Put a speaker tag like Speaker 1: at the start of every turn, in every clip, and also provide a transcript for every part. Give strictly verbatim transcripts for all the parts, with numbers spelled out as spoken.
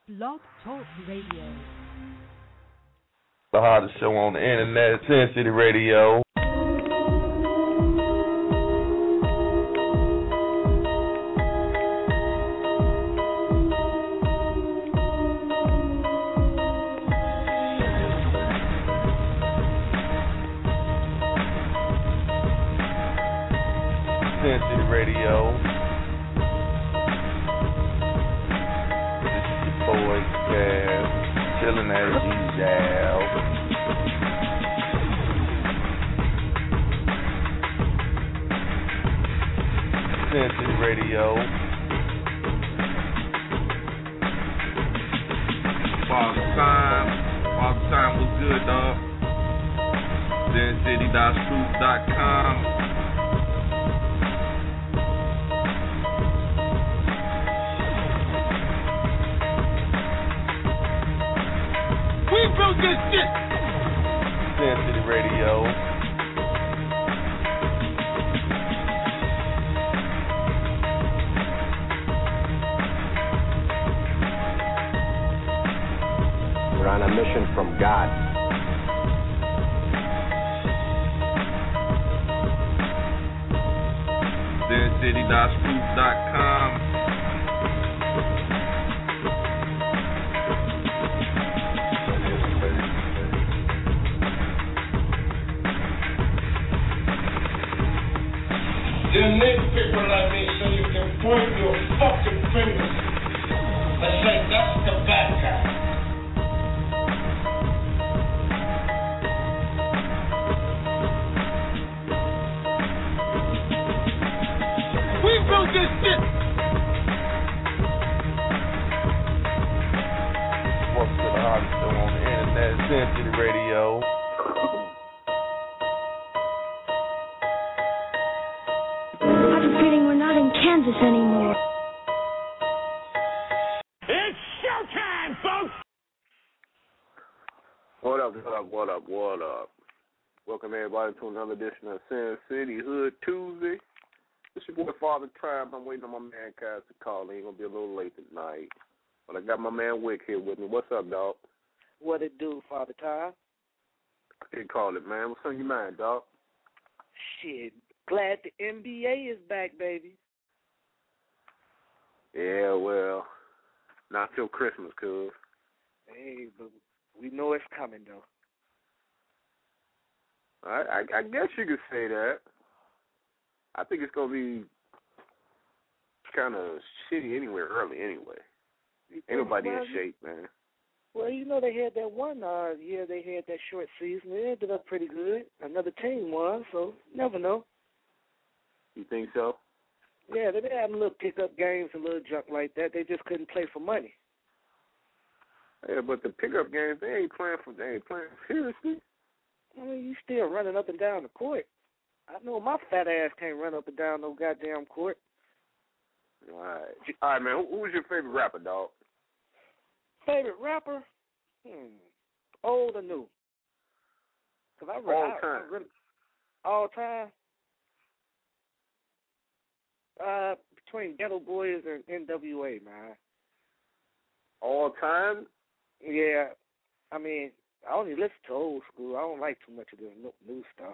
Speaker 1: Blog Talk Radio.
Speaker 2: The hottest show on the internet, Sin City Radio. Sin City Radio. This is your boy Cass, chilling at G-Dab. Sin City Radio.
Speaker 3: Father Time. Father Time was good, dog. Sin City dot scoop dot com.
Speaker 4: We built this shit.
Speaker 2: Sin City Radio.
Speaker 5: We're on a mission from God.
Speaker 3: Sin City dot scoop dot com.
Speaker 4: You nitpicker like me so you can point your fucking fingers and say that's the bad guy. We built this shit.
Speaker 2: Welcome to the hottest show on the internet, Sin City Radio.
Speaker 6: Kansas anymore.
Speaker 4: It's showtime, folks!
Speaker 7: What up, what up, what up, what up? Welcome everybody to another edition of Sin City Hood Tuesday. This your boy Father Time. I'm waiting on my man Cass to call. He ain't gonna be a little late tonight. But I got my man Wick here with me. What's up, dog?
Speaker 8: What it do, Father Time?
Speaker 7: I can't call it, man. What's on your mind, dog?
Speaker 8: Shit. Glad the N B A is back, baby.
Speaker 7: Yeah, well, not till Christmas, cuz.
Speaker 8: Hey, but we know it's coming, though.
Speaker 7: I, I, I guess you could say that. I think it's going to be kind of shitty anywhere early anyway. Ain't nobody in shape, man.
Speaker 8: Well, you know, they had that one uh, year they had that short season. It ended up pretty good. Another team won, so never know.
Speaker 7: You think so?
Speaker 8: Yeah, they been having little pickup games and little junk like that. They just couldn't play for money.
Speaker 7: Yeah, but the pickup games, they ain't playing for, they ain't playing seriously.
Speaker 8: I mean, you still running up and down the court. I know my fat ass can't run up and down no goddamn court.
Speaker 7: All right. All right, man, who, who's your favorite rapper, dog?
Speaker 8: Favorite rapper? Hmm. Old or new? Cause I,
Speaker 7: all
Speaker 8: I,
Speaker 7: time.
Speaker 8: I really, all time? Uh, between Ghetto Boys and N W A, man.
Speaker 7: All time?
Speaker 8: Yeah. I mean, I only listen to old school. I don't like too much of the new stuff.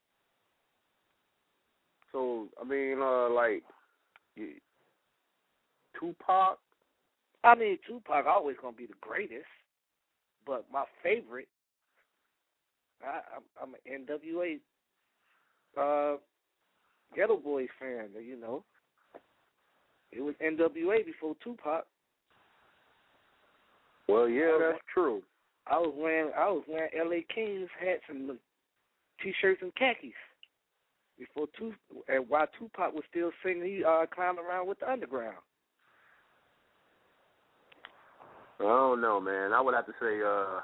Speaker 7: So, I mean, uh, like, you, Tupac?
Speaker 8: I mean, Tupac always going to be the greatest. But my favorite, I, I'm, I'm an N W A uh, Ghetto Boys fan, you know. It was N W A before Tupac.
Speaker 7: Well, yeah, that's true.
Speaker 8: I was wearing I was wearing L A Kings hats and t-shirts and khakis before Tupac. And while Tupac was still singing, he uh, climbed around with the underground.
Speaker 7: I don't know, man. I would have to say, uh,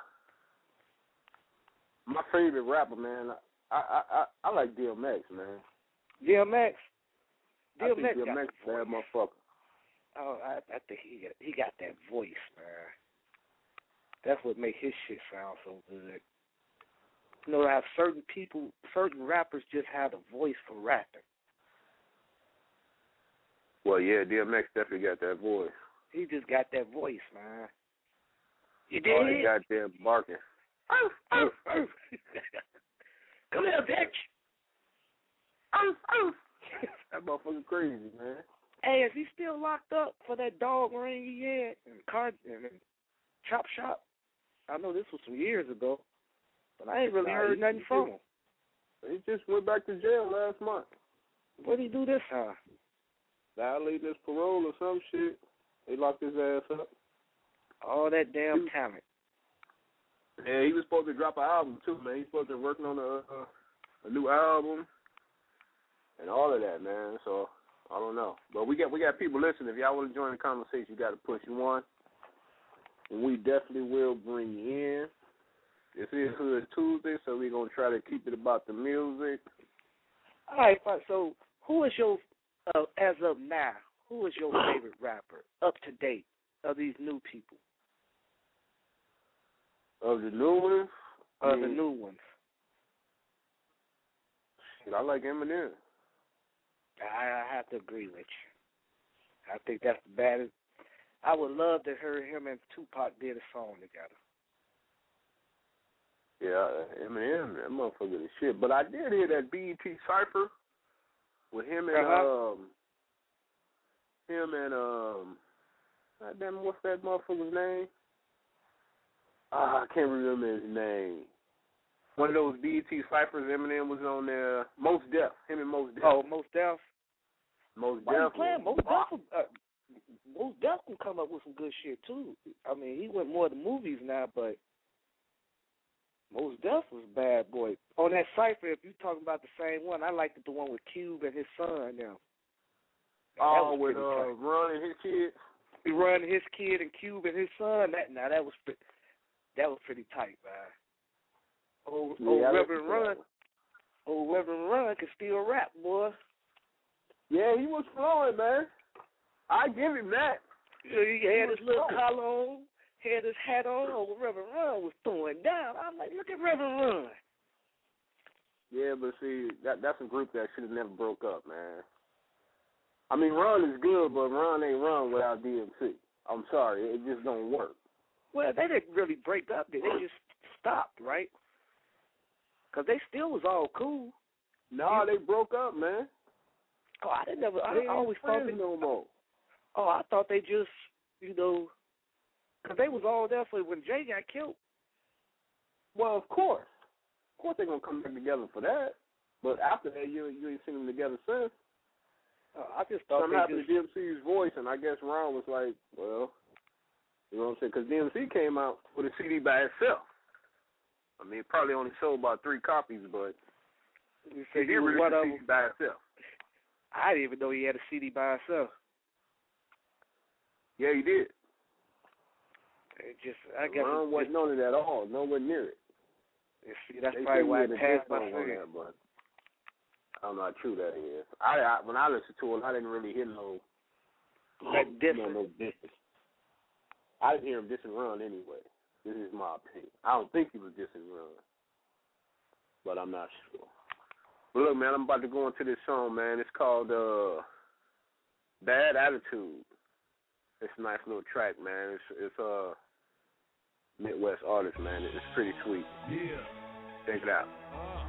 Speaker 7: my favorite rapper, man. I I I, I like D M X, man.
Speaker 8: D M X. D M X
Speaker 7: I think D M X
Speaker 8: got the
Speaker 7: bad
Speaker 8: voice.
Speaker 7: motherfucker.
Speaker 8: Oh, I, I think he got, he got that voice, man. That's what makes his shit sound so good. You know, how certain people, certain rappers just have a voice for rapping.
Speaker 7: Well, yeah, D M X definitely got that voice.
Speaker 8: He just got that voice, man. You did?
Speaker 7: All that goddamn barking.
Speaker 8: Arf, arf, arf. Come here, bitch. Arf, arf.
Speaker 7: That motherfucker crazy, man.
Speaker 8: Hey, is he still locked up for that dog ring he had in car in Chop Shop? I know this was some years ago, but I ain't really
Speaker 7: nah,
Speaker 8: heard
Speaker 7: he,
Speaker 8: nothing
Speaker 7: he
Speaker 8: from
Speaker 7: just,
Speaker 8: him.
Speaker 7: He just went back to jail last month.
Speaker 8: What did he do this time?
Speaker 7: Violated his parole or some shit. They locked his ass up.
Speaker 8: All that damn
Speaker 7: he,
Speaker 8: talent.
Speaker 7: Yeah, he was supposed to drop an album too, man. He's supposed to be working on a, uh, a new album and all of that, man. So I don't know, but we got we got people listening. If y'all want to join the conversation, you got to push one, and we definitely will bring you in. This is Hood Tuesday, so we're gonna try to keep it about the music.
Speaker 8: All right, fine. So who is your uh, as of now? Who is your favorite rapper up to date of these new people?
Speaker 7: Of the new ones?
Speaker 8: Of
Speaker 7: I
Speaker 8: the
Speaker 7: mean,
Speaker 8: new ones.
Speaker 7: Shit, I like Eminem.
Speaker 8: I, I have to agree with you. I think that's the baddest. I would love to hear him and Tupac did a song together.
Speaker 7: Yeah, Eminem, that motherfucker is shit. But I did hear that B E T Cypher with him and
Speaker 8: uh-huh.
Speaker 7: um him and um goddamn, what's that motherfucker's name? Ah, I can't remember his name. One of those B E T Cyphers, Eminem was on there. Most Def, him and Most Def.
Speaker 8: Oh, Most Def.
Speaker 7: Most
Speaker 8: Why
Speaker 7: Def.
Speaker 8: you playing? Most Def. Uh, Most Def can come up with some good shit too. I mean, he went more to movies now, but Most Def was a bad boy. On that Cypher, if you talking about the same one, I liked the one with Cube and his son now.
Speaker 7: Oh, with uh, Run and his kid.
Speaker 8: He Run his kid and Cube and his son. That now that was that was pretty tight, man. Old,
Speaker 7: yeah,
Speaker 8: old Reverend Run, old Reverend Run can still rap, boy.
Speaker 7: Yeah, he was flowing, man. I give him that.
Speaker 8: Yeah, he, he had his little collar on, had his hat on. Old Reverend Run was throwing down. I'm like, look at Reverend Run.
Speaker 7: Yeah, but see, that that's a group that should have never broke up, man. I mean, Run is good, but Run ain't Run without D M C. I'm sorry, it just don't work.
Speaker 8: Well, they didn't really break up. They just stopped, right? Because they still was all cool.
Speaker 7: No, they broke up, man.
Speaker 8: Oh, I didn't never. I,
Speaker 7: They
Speaker 8: I always
Speaker 7: ain't
Speaker 8: thought
Speaker 7: friends
Speaker 8: they
Speaker 7: no more.
Speaker 8: Oh, I thought they just, you know, because they was all there for when Jay got killed.
Speaker 7: Well, of course, of course they're gonna come back together for that. But after that, you you ain't seen them together since.
Speaker 8: Uh, I just thought
Speaker 7: Something
Speaker 8: they
Speaker 7: happened
Speaker 8: just.
Speaker 7: to D M C's voice, and I guess Ron was like, well, you know what I'm saying? Because D M C came out with a C D by itself. I mean, it probably only sold about three copies, but
Speaker 8: You
Speaker 7: he did release a C D by itself.
Speaker 8: I didn't even know he had a C D by himself.
Speaker 7: Yeah, he did.
Speaker 8: It just, I guess.
Speaker 7: Ron wasn't on it at all, nowhere near it.
Speaker 8: See, that's
Speaker 7: they
Speaker 8: probably why
Speaker 7: it
Speaker 8: it passed my
Speaker 7: on
Speaker 8: finger.
Speaker 7: that, but I don't know how true that is. I, I when I listened to it, I didn't really hear no
Speaker 8: That
Speaker 7: you know, no distance. I didn't hear him dissing Ron anyway. This is my opinion. I don't think he was dissing Ron, but I'm not sure. But look, man, I'm about to go into this song, man. It's called uh, "Bad Attitude." It's a nice little track, man. It's it's a uh, Midwest artist, man. It's pretty sweet.
Speaker 9: Yeah.
Speaker 7: Check it out.
Speaker 9: Uh,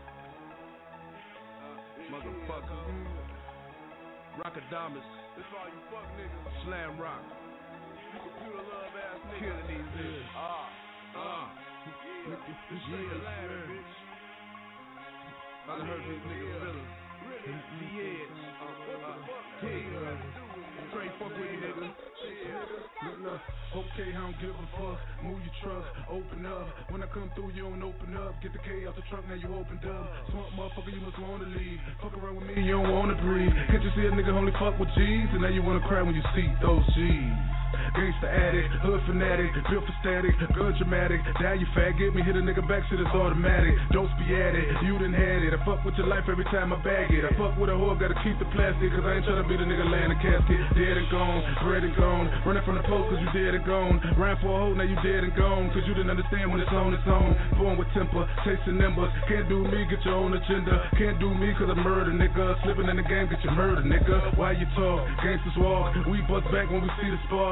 Speaker 9: motherfucker. Rockadamus. This all you fuck niggas. Slam rock. You computer love ass niggas. Killing these niggas. Ah. Ah. Yeah. This shit Atlanta, bitch. I done heard these niggas feelings. Really? Yeah. Uh, yeah. Straight fuck with me, nigga. Okay, I don't give a fuck. Move your truck, open up. When I come through, you don't open up. Get the K out the truck, now you opened up. Smart motherfucker, you must wanna leave. Fuck around with me, you don't wanna breathe. Can't you see a nigga only fuck with G's? And now you wanna cry when you see those G's. Gangsta addict, hood fanatic, built for static, good dramatic. Die you fat, get me, hit a nigga back, shit is automatic. Don't be at it, you done had it. I fuck with your life every time I bag it. I fuck with a whore, gotta keep the plastic, cause I ain't tryna be the nigga laying the casket. Dead and gone, bread and gone. Running from the post cause you dead and gone. Ran for a hoe, now you dead and gone. Cause you didn't understand when it's on its own. Born with temper, chasing numbers. Can't do me, get your own agenda. Can't do me cause I murder, nigga. Slipping in the game, get your murder, nigga. Why you talk? Gangsters walk. We bust back when we see the spark.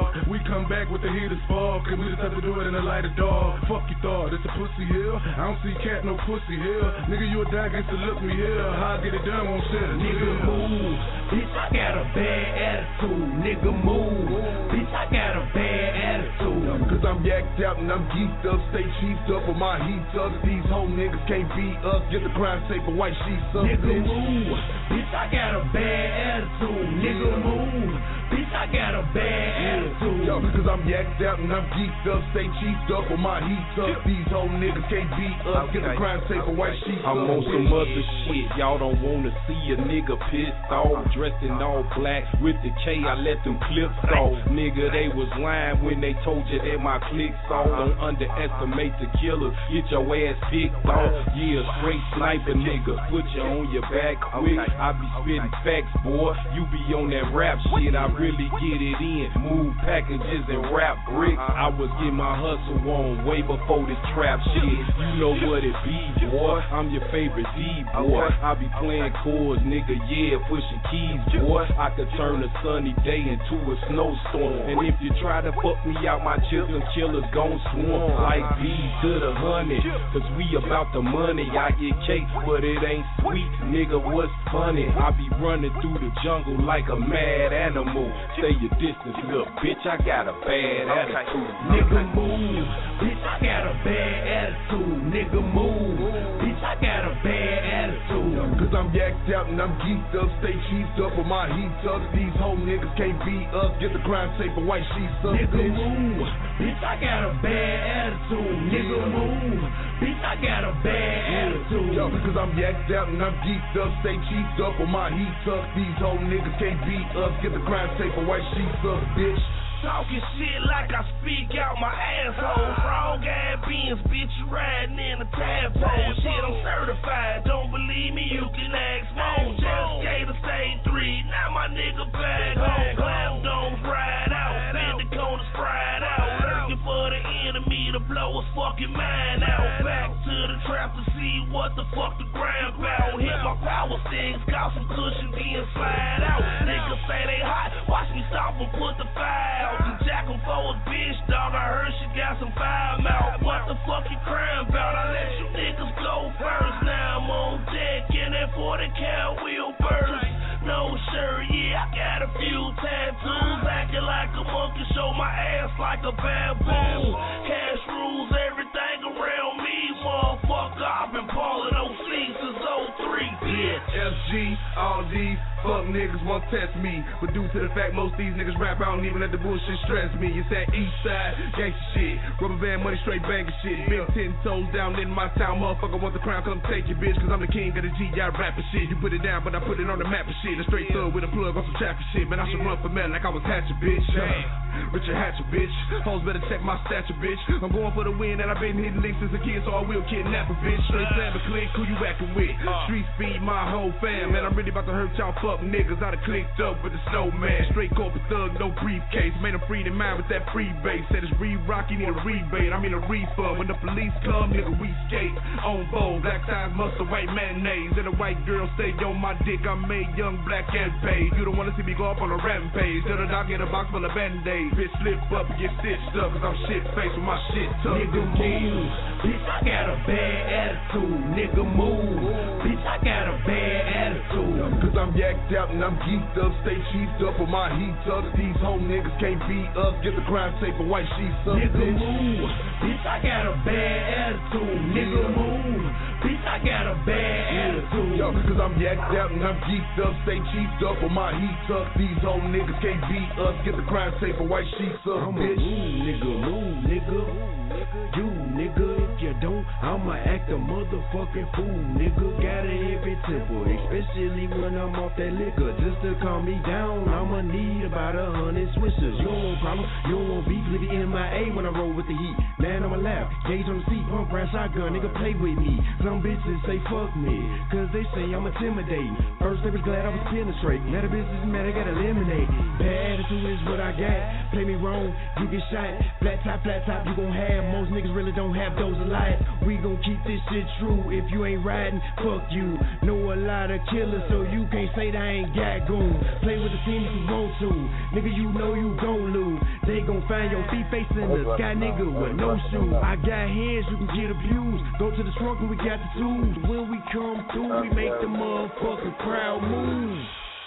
Speaker 9: dog. We come back with the heater spark, and we just have to do it in the light of dog. Fuck you thought, it's a pussy hill. I don't see cat, no pussy hill. Nigga, you a die, get to look me here. How I get it done, won't shit.
Speaker 10: Nigga move, bitch, I got a bad attitude. Nigga move, bitch, I got a bad attitude.
Speaker 9: Cause I'm yacked out and I'm geeked up, stay cheesed up with my heat up. These whole niggas can't beat us, get the crime safe for white sheets up.
Speaker 10: Nigga move, bitch, I got a bad attitude. Nigga move, bitch, I got a bad attitude.
Speaker 9: Yo, cause I'm yacked out and I'm geeked up, stay cheesed up with my heat up. These whole niggas can't beat us, get the crime safe for white sheets up.
Speaker 11: I'm on some other shit, y'all don't wanna see a nigga pissed off, dressed in all black with the K, I let them clips off. Nigga, they was lying when they told you that my clicks off. Don't underestimate the killers, get your ass picked off. Yeah, straight sniper nigga, put you on your back quick. I be spitting facts, boy, you be on that rap shit. I really get it in, move packages and rap bricks. I was getting my hustle on way before this trap shit. You know what it be, boy, I'm your favorite D, boy. I be playing chords, nigga, yeah, pushing keys, boy. I could turn a sunny day into a snowstorm. And if you try to fuck me out, my children killers gon' swarm like bees to the honey. Cause we about the money. I get cake, but it ain't sweet, nigga, what's funny? I be running through the jungle like a mad animal. Stay your distance, look, bitch, I got a bad attitude.
Speaker 10: Nigga move, bitch, I got a bad attitude. Nigga move, bitch, I got a bad attitude.
Speaker 9: Cause I'm yacked out and I'm geeked up, stay cheesed up with my heat up. These whole niggas can't beat us, get the crime safe for white sheets up.
Speaker 10: Nigga move, bitch, I got a bad attitude. Nigga move, bitch, I got a bad attitude.
Speaker 9: Yo, cause I'm yacked out and I'm geeked up, stay cheesed up with my heat up. These whole niggas can't beat us, get the crime safe for white sheets up, bitch.
Speaker 12: Talking shit like I speak out my asshole. Frog ass beans, bitch, you riding in a tadpole. Shit, I'm certified. Don't believe me, you can ask Mo. Just skater stage three, now my nigga back home. Glam don't ride out, spin the corners fried out. Lurking for the enemy to blow his fucking mind out. Back to the trap to see what the fuck the ground bout. Hit my power sticks, got some cushion, then slide out. Niggas say they hot, watch me stop and put the fire out. You jack him for a bitch, dog. I heard she got some fire mouth. What the fuck you crying about? I let you niggas go first. Now I'm on deck in that forty cal wheel burst. No shirt, yeah, I got a few tattoos. Acting like a monkey, show my ass like a baboon. Cash rules everything around me, motherfucker. I've been balling O C since oh three, bitch.
Speaker 9: F G, all these fuck niggas won't test me, but due to the fact most these niggas rap, I don't even let the bullshit stress me. It's that east side gangsta shit, rubber band money, straight banger shit. Big ten toes down in my town, motherfucker want the crown, come take your bitch, cause I'm the king of the G I rapper shit. You put it down, but I put it on the map and shit. A straight thug with a plug on some traffic shit, man. I should run for man like I was Hatcher, bitch. Uh, Richard Hatcher, bitch. Hoes better check my stature, bitch. I'm going for the win, and I've been hitting licks since a kid, so I will kidnap a bitch. Straight slam a click, who you acting with? Street speed, my whole fam, man. I'm really about to hurt y'all fuck niggas. I done clicked up with the snowman. Straight corporate thug, no briefcase. Made him free to mind with that free base. Said it's re-rock, you need a rebate. I mean a refund. When the police come, nigga, we skate. On bowl, black ties, mustard, white mayonnaise. And a white girl stay on my dick. I made young, black, and paid. You don't wanna see me go up on a rampage. Tell the dog get a box full of band-aids. Bitch, slip up and get stitched up, cause I'm shit-faced with my shit tucked.
Speaker 10: Nigga move, bitch, I got a bad attitude. Nigga move, bitch, I got a bad attitude.
Speaker 9: Cause I'm yacked out and I'm geeked up, stay cheesed up with my heat up. These whole niggas can't beat us, get the crime safe for white sheets up.
Speaker 10: Nigga
Speaker 9: bitch.
Speaker 10: move, bitch, I got a bad attitude. Nigga move, bitch, I got a bad attitude.
Speaker 9: Yo, cause I'm yacked out and I'm geeked up, stay cheesed up with my heat up. These whole niggas can't beat us, get the crime safe for white sheets up,
Speaker 10: I'm
Speaker 9: bitch.
Speaker 10: a move, nigga, move, nigga. You, nigga, if you don't, I'ma act a motherfucking fool, nigga. Got a heavy temper, especially when I'm off that liquor. Just to calm me down, I'ma need about a hundred swishers. You don't want problem, you don't want beef, leave it in my A when I roll with the heat. Land on my lap, gauge on the seat, pump round shotgun, nigga, play with me. Some bitches say fuck me, cause they say I'm intimidating. First they was glad I was penetrating, now the business man, they got eliminated. Bad attitude is what I got, play me wrong, you get shot. Flat top, flat top, you gon' have. Most niggas really don't have those alive. We gon' keep this shit true. If you ain't riding, fuck you. Know a lot of killers, so you can't say they ain't got goons. Play with the team if you want to. Nigga, you know you gon' lose. They gon' find your feet facing the sky, nigga, with no shoes. I got hands, you can get abused. Go to the trunk and we got the tools. When we come through, we make the motherfucking crowd move.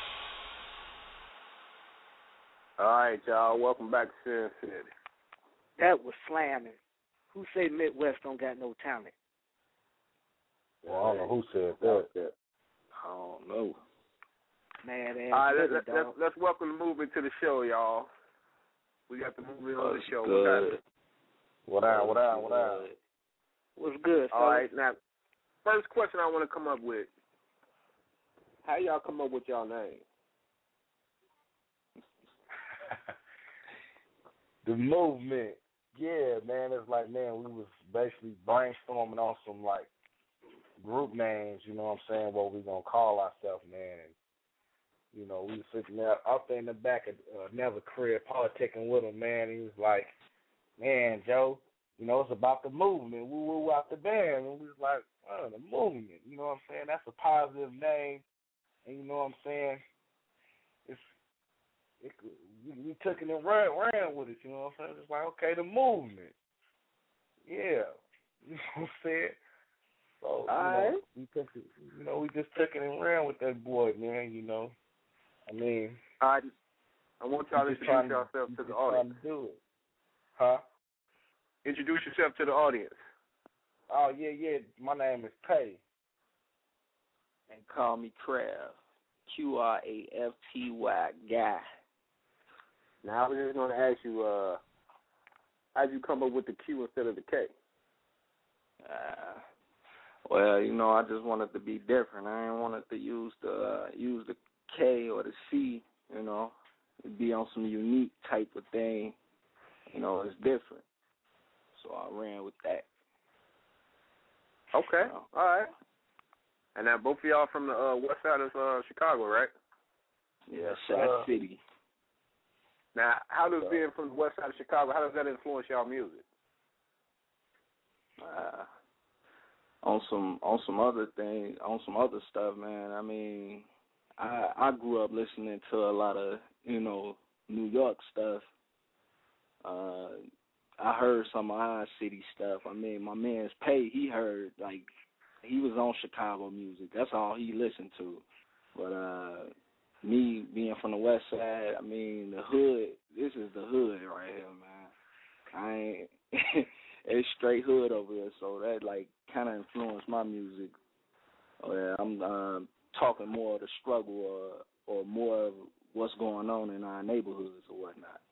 Speaker 7: All right, y'all. Welcome back to Sin City.
Speaker 8: That was slamming. Who say Midwest don't got no talent?
Speaker 2: Well, I don't know who said that.
Speaker 7: that.
Speaker 3: I don't know.
Speaker 8: Man,
Speaker 7: all right, let's, let's, let's, let's welcome the movement to the show, y'all. We got the movement on the show.
Speaker 3: Good.
Speaker 7: We got it.
Speaker 2: What out, what out, what out?
Speaker 8: What's good,
Speaker 7: All
Speaker 8: fella?
Speaker 7: right, now, first question I want to come up with, how y'all come up with y'all name?
Speaker 2: The movement. Yeah, man, it's like, man, we was basically brainstorming on some, like, group names, you know what I'm saying, what we going to call ourselves, man. And, you know, we was sitting there up in the back of uh, Never Career politicking with him, man. He was like, man, Joe, you know, it's about the movement. Woo woo out the band. And we was like, oh, the movement. You know what I'm saying? That's a positive name. And you know what I'm saying? It's it, we, we took it and ran, ran with it. You know what I'm saying? It's like, okay, the movement. Yeah. You know what I'm saying? So,
Speaker 7: All
Speaker 2: you
Speaker 7: right.
Speaker 2: know, we took it, you know, we just took it and ran with that boy, man, you know. I mean,
Speaker 7: All right. I want y'all to introduce yourselves to the audience.
Speaker 2: To do it. Huh?
Speaker 7: Introduce yourself to the audience.
Speaker 2: Oh, yeah, yeah. My name is Pay.
Speaker 13: And call me Crab. Q R A F T Y, guy.
Speaker 7: Now, I was just going to ask you, uh, how'd you come up with the Q instead of the K?
Speaker 13: Uh, well, you know, I just wanted to be different. I didn't want to use the uh, use the K or the C, you know. It'd be on some unique type of thing. You know, it's different. So I ran with that.
Speaker 7: Okay.
Speaker 13: You know.
Speaker 7: All right. And now both of y'all from the uh, west side of uh, Chicago, right?
Speaker 13: Yeah, Shot
Speaker 7: uh,
Speaker 13: City.
Speaker 7: Now, how does being from the west side of Chicago, how does that influence y'all music?
Speaker 13: Uh, on some on some other things, on some other stuff, man. I mean, I I grew up listening to a lot of, you know, New York stuff. Uh, I heard some of our city stuff. I mean, my man's Pay, he heard, like, he was on Chicago music. That's all he listened to. But uh, me being from the west side, I mean, the hood, this is the hood right here, man. I ain't, it's straight hood over here, so that, like, kind of influenced my music. Oh, yeah, I'm uh, talking more of the struggle or, or more of what's going on in our neighborhoods or whatnot.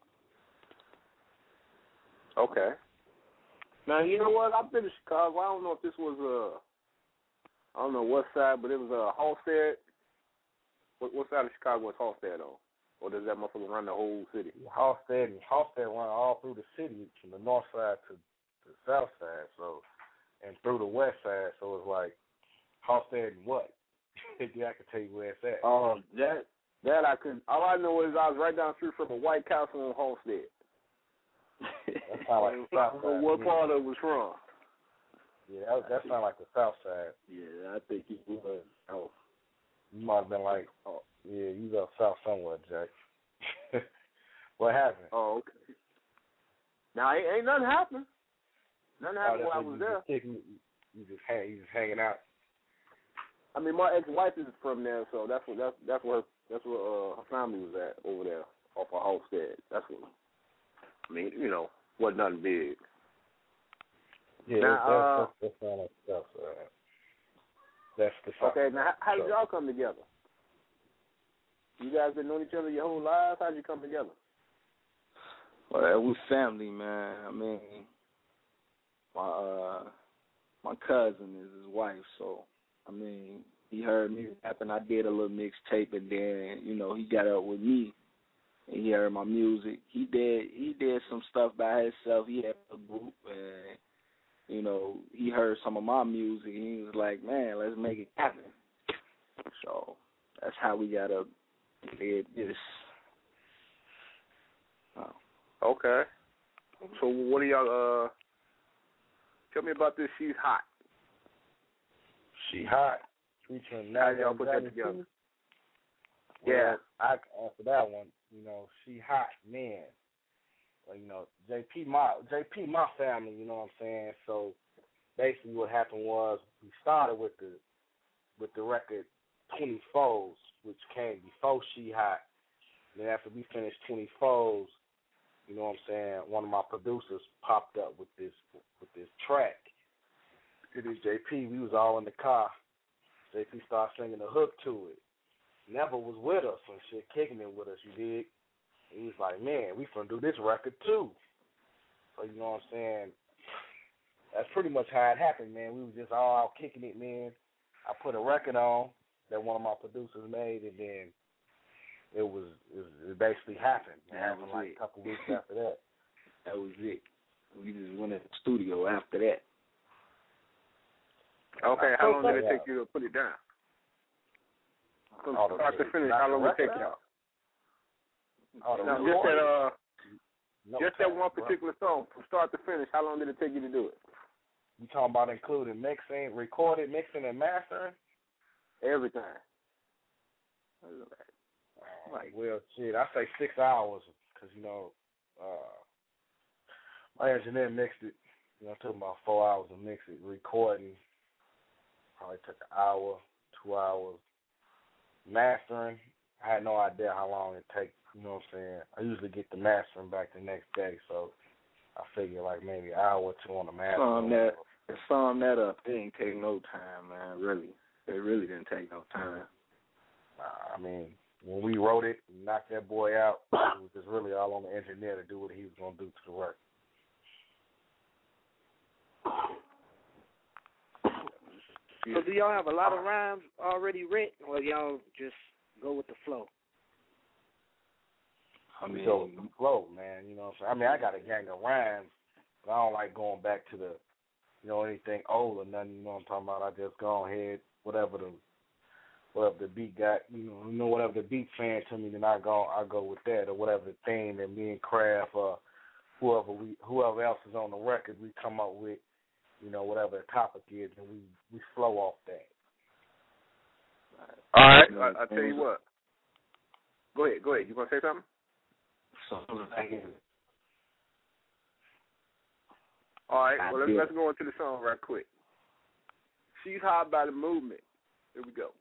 Speaker 7: Okay. Now, you know what? I've been to Chicago. I don't know if this was, uh, I don't know what side, but it was a uh, Halstead. What, what side of Chicago was Halstead on? Or does that motherfucker run the whole city?
Speaker 2: Halstead and Halstead run all through the city from the north side to the south side, so, and through the west side, so it's like Halstead and what? Yeah, I can tell you where it's at.
Speaker 7: Um, that that I could. All I know is I was right down the street from a White Castle on Halstead.
Speaker 2: That sound like the south
Speaker 7: I don't know
Speaker 2: side.
Speaker 7: what
Speaker 2: Yeah.
Speaker 7: part it was from.
Speaker 2: Yeah, that, that sound like the south side.
Speaker 13: Yeah, I think he was.
Speaker 2: Oh, you might have been like, oh, yeah, you go south somewhere, Jack. What happened?
Speaker 7: Oh, okay. Now ain't, ain't nothing happened. Nothing happened
Speaker 2: oh,
Speaker 7: while I
Speaker 2: you
Speaker 7: was
Speaker 2: just
Speaker 7: there.
Speaker 2: Taking, you just hang, you just hanging out.
Speaker 7: I mean, my ex-wife is from there, so that's what that's that's where that's where uh, her family was at over there off of Halstead. That's what. I mean, you know, wasn't nothing big.
Speaker 2: Yeah,
Speaker 7: now,
Speaker 2: that's,
Speaker 7: uh,
Speaker 2: that's, that's, that's, like the south side. That's the south
Speaker 7: okay.
Speaker 2: side.
Speaker 7: Now, how, how did
Speaker 2: So,
Speaker 7: y'all come together? You guys been knowing each other your whole lives. How did you come together?
Speaker 13: Well, we family, man. I mean, my uh, my cousin is his wife, so I mean, he heard me rapping. I did a little mixtape, and then you know he got up with me, and he heard my music. He did he did some stuff by himself. He had a group, and you know he heard some of my music, and he was like, "Man, let's make it happen." So that's how we got up. Did this. Oh.
Speaker 7: Okay. So what do y'all, uh, tell me about this She's Hot.
Speaker 2: She Hot, featuring
Speaker 7: How y'all put that together?
Speaker 2: Well,
Speaker 7: Yeah.
Speaker 2: I can answer that one. You know, She Hot, man. Well, you know, J P, my J P, my family. You know what I'm saying? So basically, what happened was we started with the with the record twenty-fours, which came before She Hot. And then after we finished twenty-fours, you know what I'm saying, one of my producers popped up with this with this track. It is J P. We was all in the car. J P started singing the hook to it. Never was with us and shit, kicking it with us, you dig? He was like, man, we finna do this record too. So, you know what I'm saying? That's pretty much how it happened, man. We was just all out kicking it, man. I put a record on that one of my producers made, and then it was it, was, it basically happened. It happened like a couple weeks after that.
Speaker 13: That was it. We just went in the studio after that.
Speaker 7: Okay, how long did it take you to put it down? From start to finish, how long did it take y'all? Now, just that, uh, no just that one particular song, from start to finish, how long did it take you to do it?
Speaker 2: You talking about including mixing, recording, mixing, and mastering?
Speaker 7: Everything.
Speaker 2: Like, well, shit, I say six hours because, you know, uh, my engineer mixed it. You know, it took about four hours to mix it. Recording probably took an hour, two hours. Mastering, I had no idea how long it takes. You know what I'm saying? I usually get the mastering back the next day, so I figure like maybe an hour or two on the mastering.
Speaker 13: Sum that, sum that up. It didn't take no time, man. Really, it really didn't take no time.
Speaker 2: Uh, I mean, when we wrote it, we knocked that boy out. It was just really all on the engineer to do what he was gonna do to the work.
Speaker 8: So do y'all have a lot of rhymes already written, or y'all just go with the flow?
Speaker 2: I mean, go with the flow, man. You know what I'm saying? I mean, I got a gang of rhymes, but I don't like going back to the, you know, anything old or nothing. You know what I'm talking about? I just go ahead, whatever the, whatever the beat got, you know, you know, whatever the beat fan to me, then I go, I go with that, or whatever the thing that me and Kraft or whoever we, whoever else is on the record, we come up with. You know, whatever the topic is, and we, we flow off that.
Speaker 7: All right, I, I'll tell you what. Go ahead, go ahead. You want to say something? All right, well, let's, let's go into the song right quick. She's Hot by the Movement. Here we go.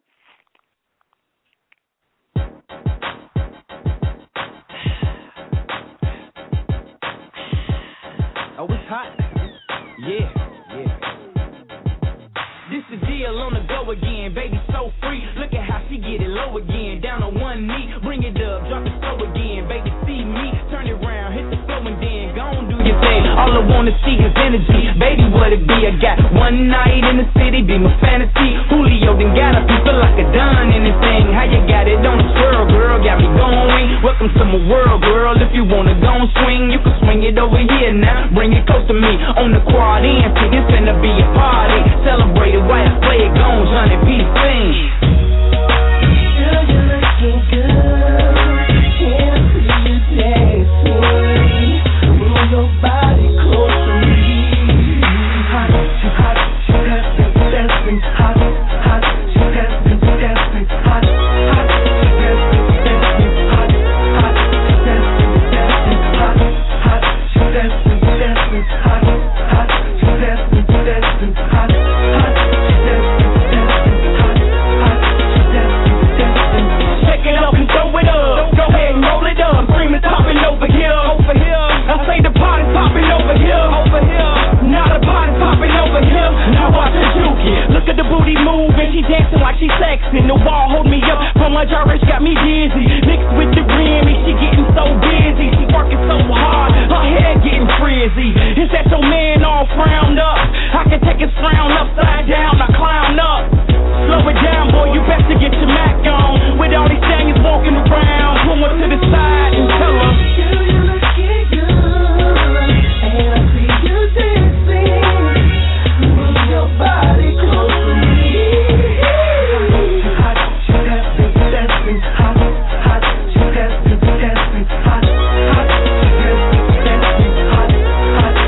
Speaker 14: Oh, it's hot. Yeah, yeah. This the deal on the go again, baby so free. Look at how she get it low again, down on one knee. Bring it up, drop it slow again, baby see me. Turn it around, hit the flow and then go on do your thing. All I wanna see is energy, baby what it be. I got one night in the city, be my fantasy. Julio done got a people like a done anything. How you got it on a swirl, girl, got me going. Welcome to my world, girl. If you wanna go and swing, you can swing it over here now. Bring it close to me on the quad end. See, this finna be a party. Celebrate it while I play it, gone, Johnny B. Sing. Girl, you're looking good. Can't see you dancing. Move your body close to me. Hot, too hot, too dancing, dancing. Hot, hot, too dancing, dancing. Hot, hot, too dancing, dancing. Hot, hot, too dancing, dancing. Hot, hot, too dancing, dancing. Hot, hot, too dancing, dancing. Hot, hot, too dancing, dancing. Hot, hot, too dancing, dancing. Check it up and throw it up. Go ahead and roll it up. Screaming, popping over here, over here. I say the party's popping over here, over here. Now the party's popping over here. Now watch her juke it. Look at the booty move and she dancing like she sexing. The wall hold me up from my gyrus got me dizzy. Mixed with the Grammy, she getting so busy. She working so hard, her head getting frizzy. Is that your man all frowned up? I can take his frown upside down, I clown up. Slow it down, boy, you best to get your Mac on. With all these things walking around, pull one to the side and tell her. Girl, you looking good, and I see you dancing. Move your body close to me. Hot, you dancing, dancing. Hot, hot, you dancing, dancing. Hot, hot, you dancing, dancing. Hot, hot,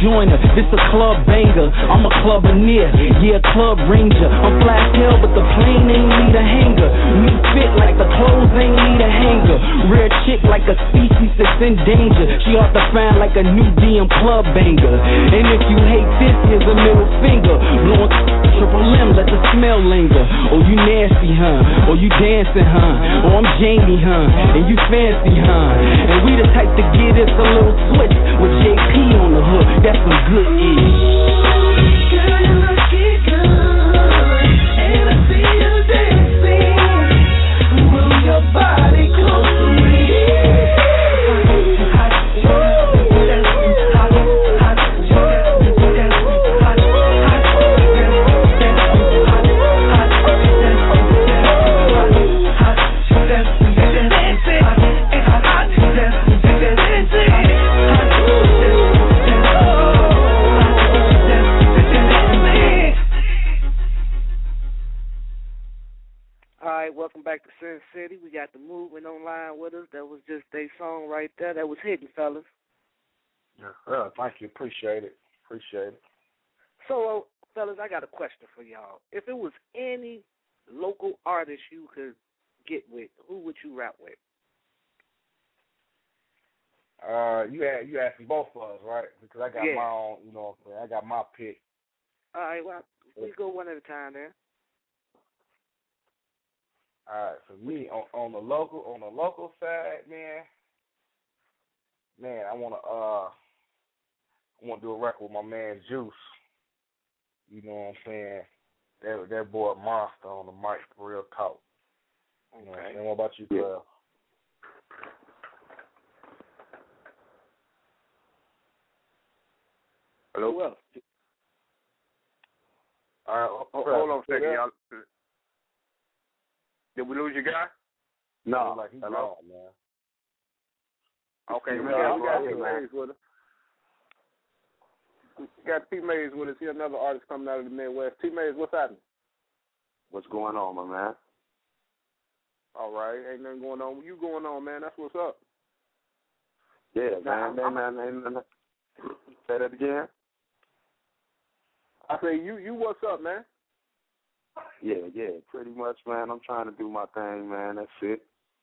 Speaker 14: joiner. This a club banger. I'm a clubber near. Yeah, club ranger. I'm fly as hell, but the plane ain't need a hanger. New fit like the clothes ain't need a hanger. Rare chick like a species that's in danger. She off the fan like a new D M club banger. And if you hate this, here's a middle finger. Blowing triple M, let the smell linger. Oh, you nasty, huh? Oh, you dancing, huh? Oh, I'm Jamie, huh? And you fancy, huh? And we the type to get us a little twist with J P on the hook. That's some good ish. Girl, you looking good, and I see you dancing. Move your body close to me.
Speaker 8: Welcome back to Sin City. We got the movement online with us. That was just their song right there. That was hitting, fellas.
Speaker 2: Yeah, well, thank you. Appreciate it. Appreciate it.
Speaker 8: So, uh, fellas, I got a question for y'all. If it was any local artist you could get with, who would you rap with?
Speaker 2: Uh, you had, you asking both of us, right? Because I got
Speaker 8: yeah.
Speaker 2: my own, you know, I got my pick.
Speaker 8: All right, well, we go one at a time there.
Speaker 2: All right, for me on, on the local on the local side, man, man, I wanna uh, I wanna do a record with my man Juice. You know what I'm saying? That that boy monster on the mic, real talk. You know what I'm saying? What about you, Clef?
Speaker 7: Hello.
Speaker 8: Who else?
Speaker 2: All right,
Speaker 7: hold, hold on a second, y'all. Did we lose your guy?
Speaker 2: No, like he's gone, man.
Speaker 7: Okay, we
Speaker 2: yeah,
Speaker 7: got, we got
Speaker 2: P.
Speaker 7: Mays with us. We got P. Mays with us. Here's another artist coming out of the Midwest. P. Mays, what's happening?
Speaker 15: What's going on, my man?
Speaker 7: All right, ain't nothing going on. You going on, man? That's what's up.
Speaker 15: Yeah,
Speaker 7: now,
Speaker 15: man, man, man, man, man. Say that again.
Speaker 7: I say you, you. What's up, man?
Speaker 15: Yeah, yeah, pretty much, man. I'm trying to do my thing, man. That's it.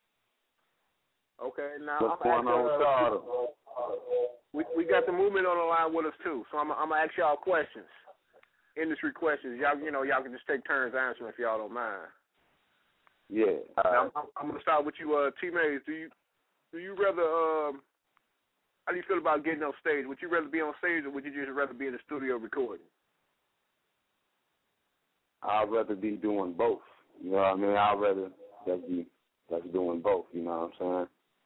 Speaker 7: Okay, now
Speaker 15: What's
Speaker 7: I'm
Speaker 15: going on with y'all?
Speaker 7: We we got the movement on the line with us too, so I'm I'm gonna ask y'all questions, industry questions. Y'all, you know, y'all can just take turns answering if y'all don't mind.
Speaker 15: Yeah.
Speaker 7: Now, I'm, I'm gonna start with you, uh, T. Mays. Do you do you rather um how do you feel about getting on stage? Would you rather be on stage or would you just rather be in the studio recording?
Speaker 15: I'd rather be doing both. You know what I mean? I'd rather just be just doing both. You know what I'm saying?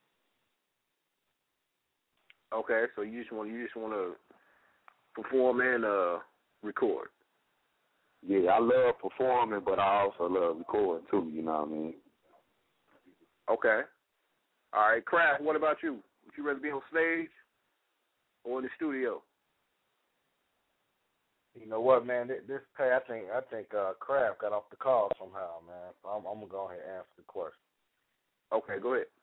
Speaker 7: Okay, so you just want you just want to perform and uh, record.
Speaker 15: Yeah, I love performing, but I also love recording too. You know what I mean?
Speaker 7: Okay. All right, Kraft. What about you? Would you rather be on stage or in the studio?
Speaker 2: You know what, man? This, this pay, I think, I think uh, Kraft got off the call somehow, man. So I'm, I'm gonna go ahead and answer the question.
Speaker 7: Okay, go ahead.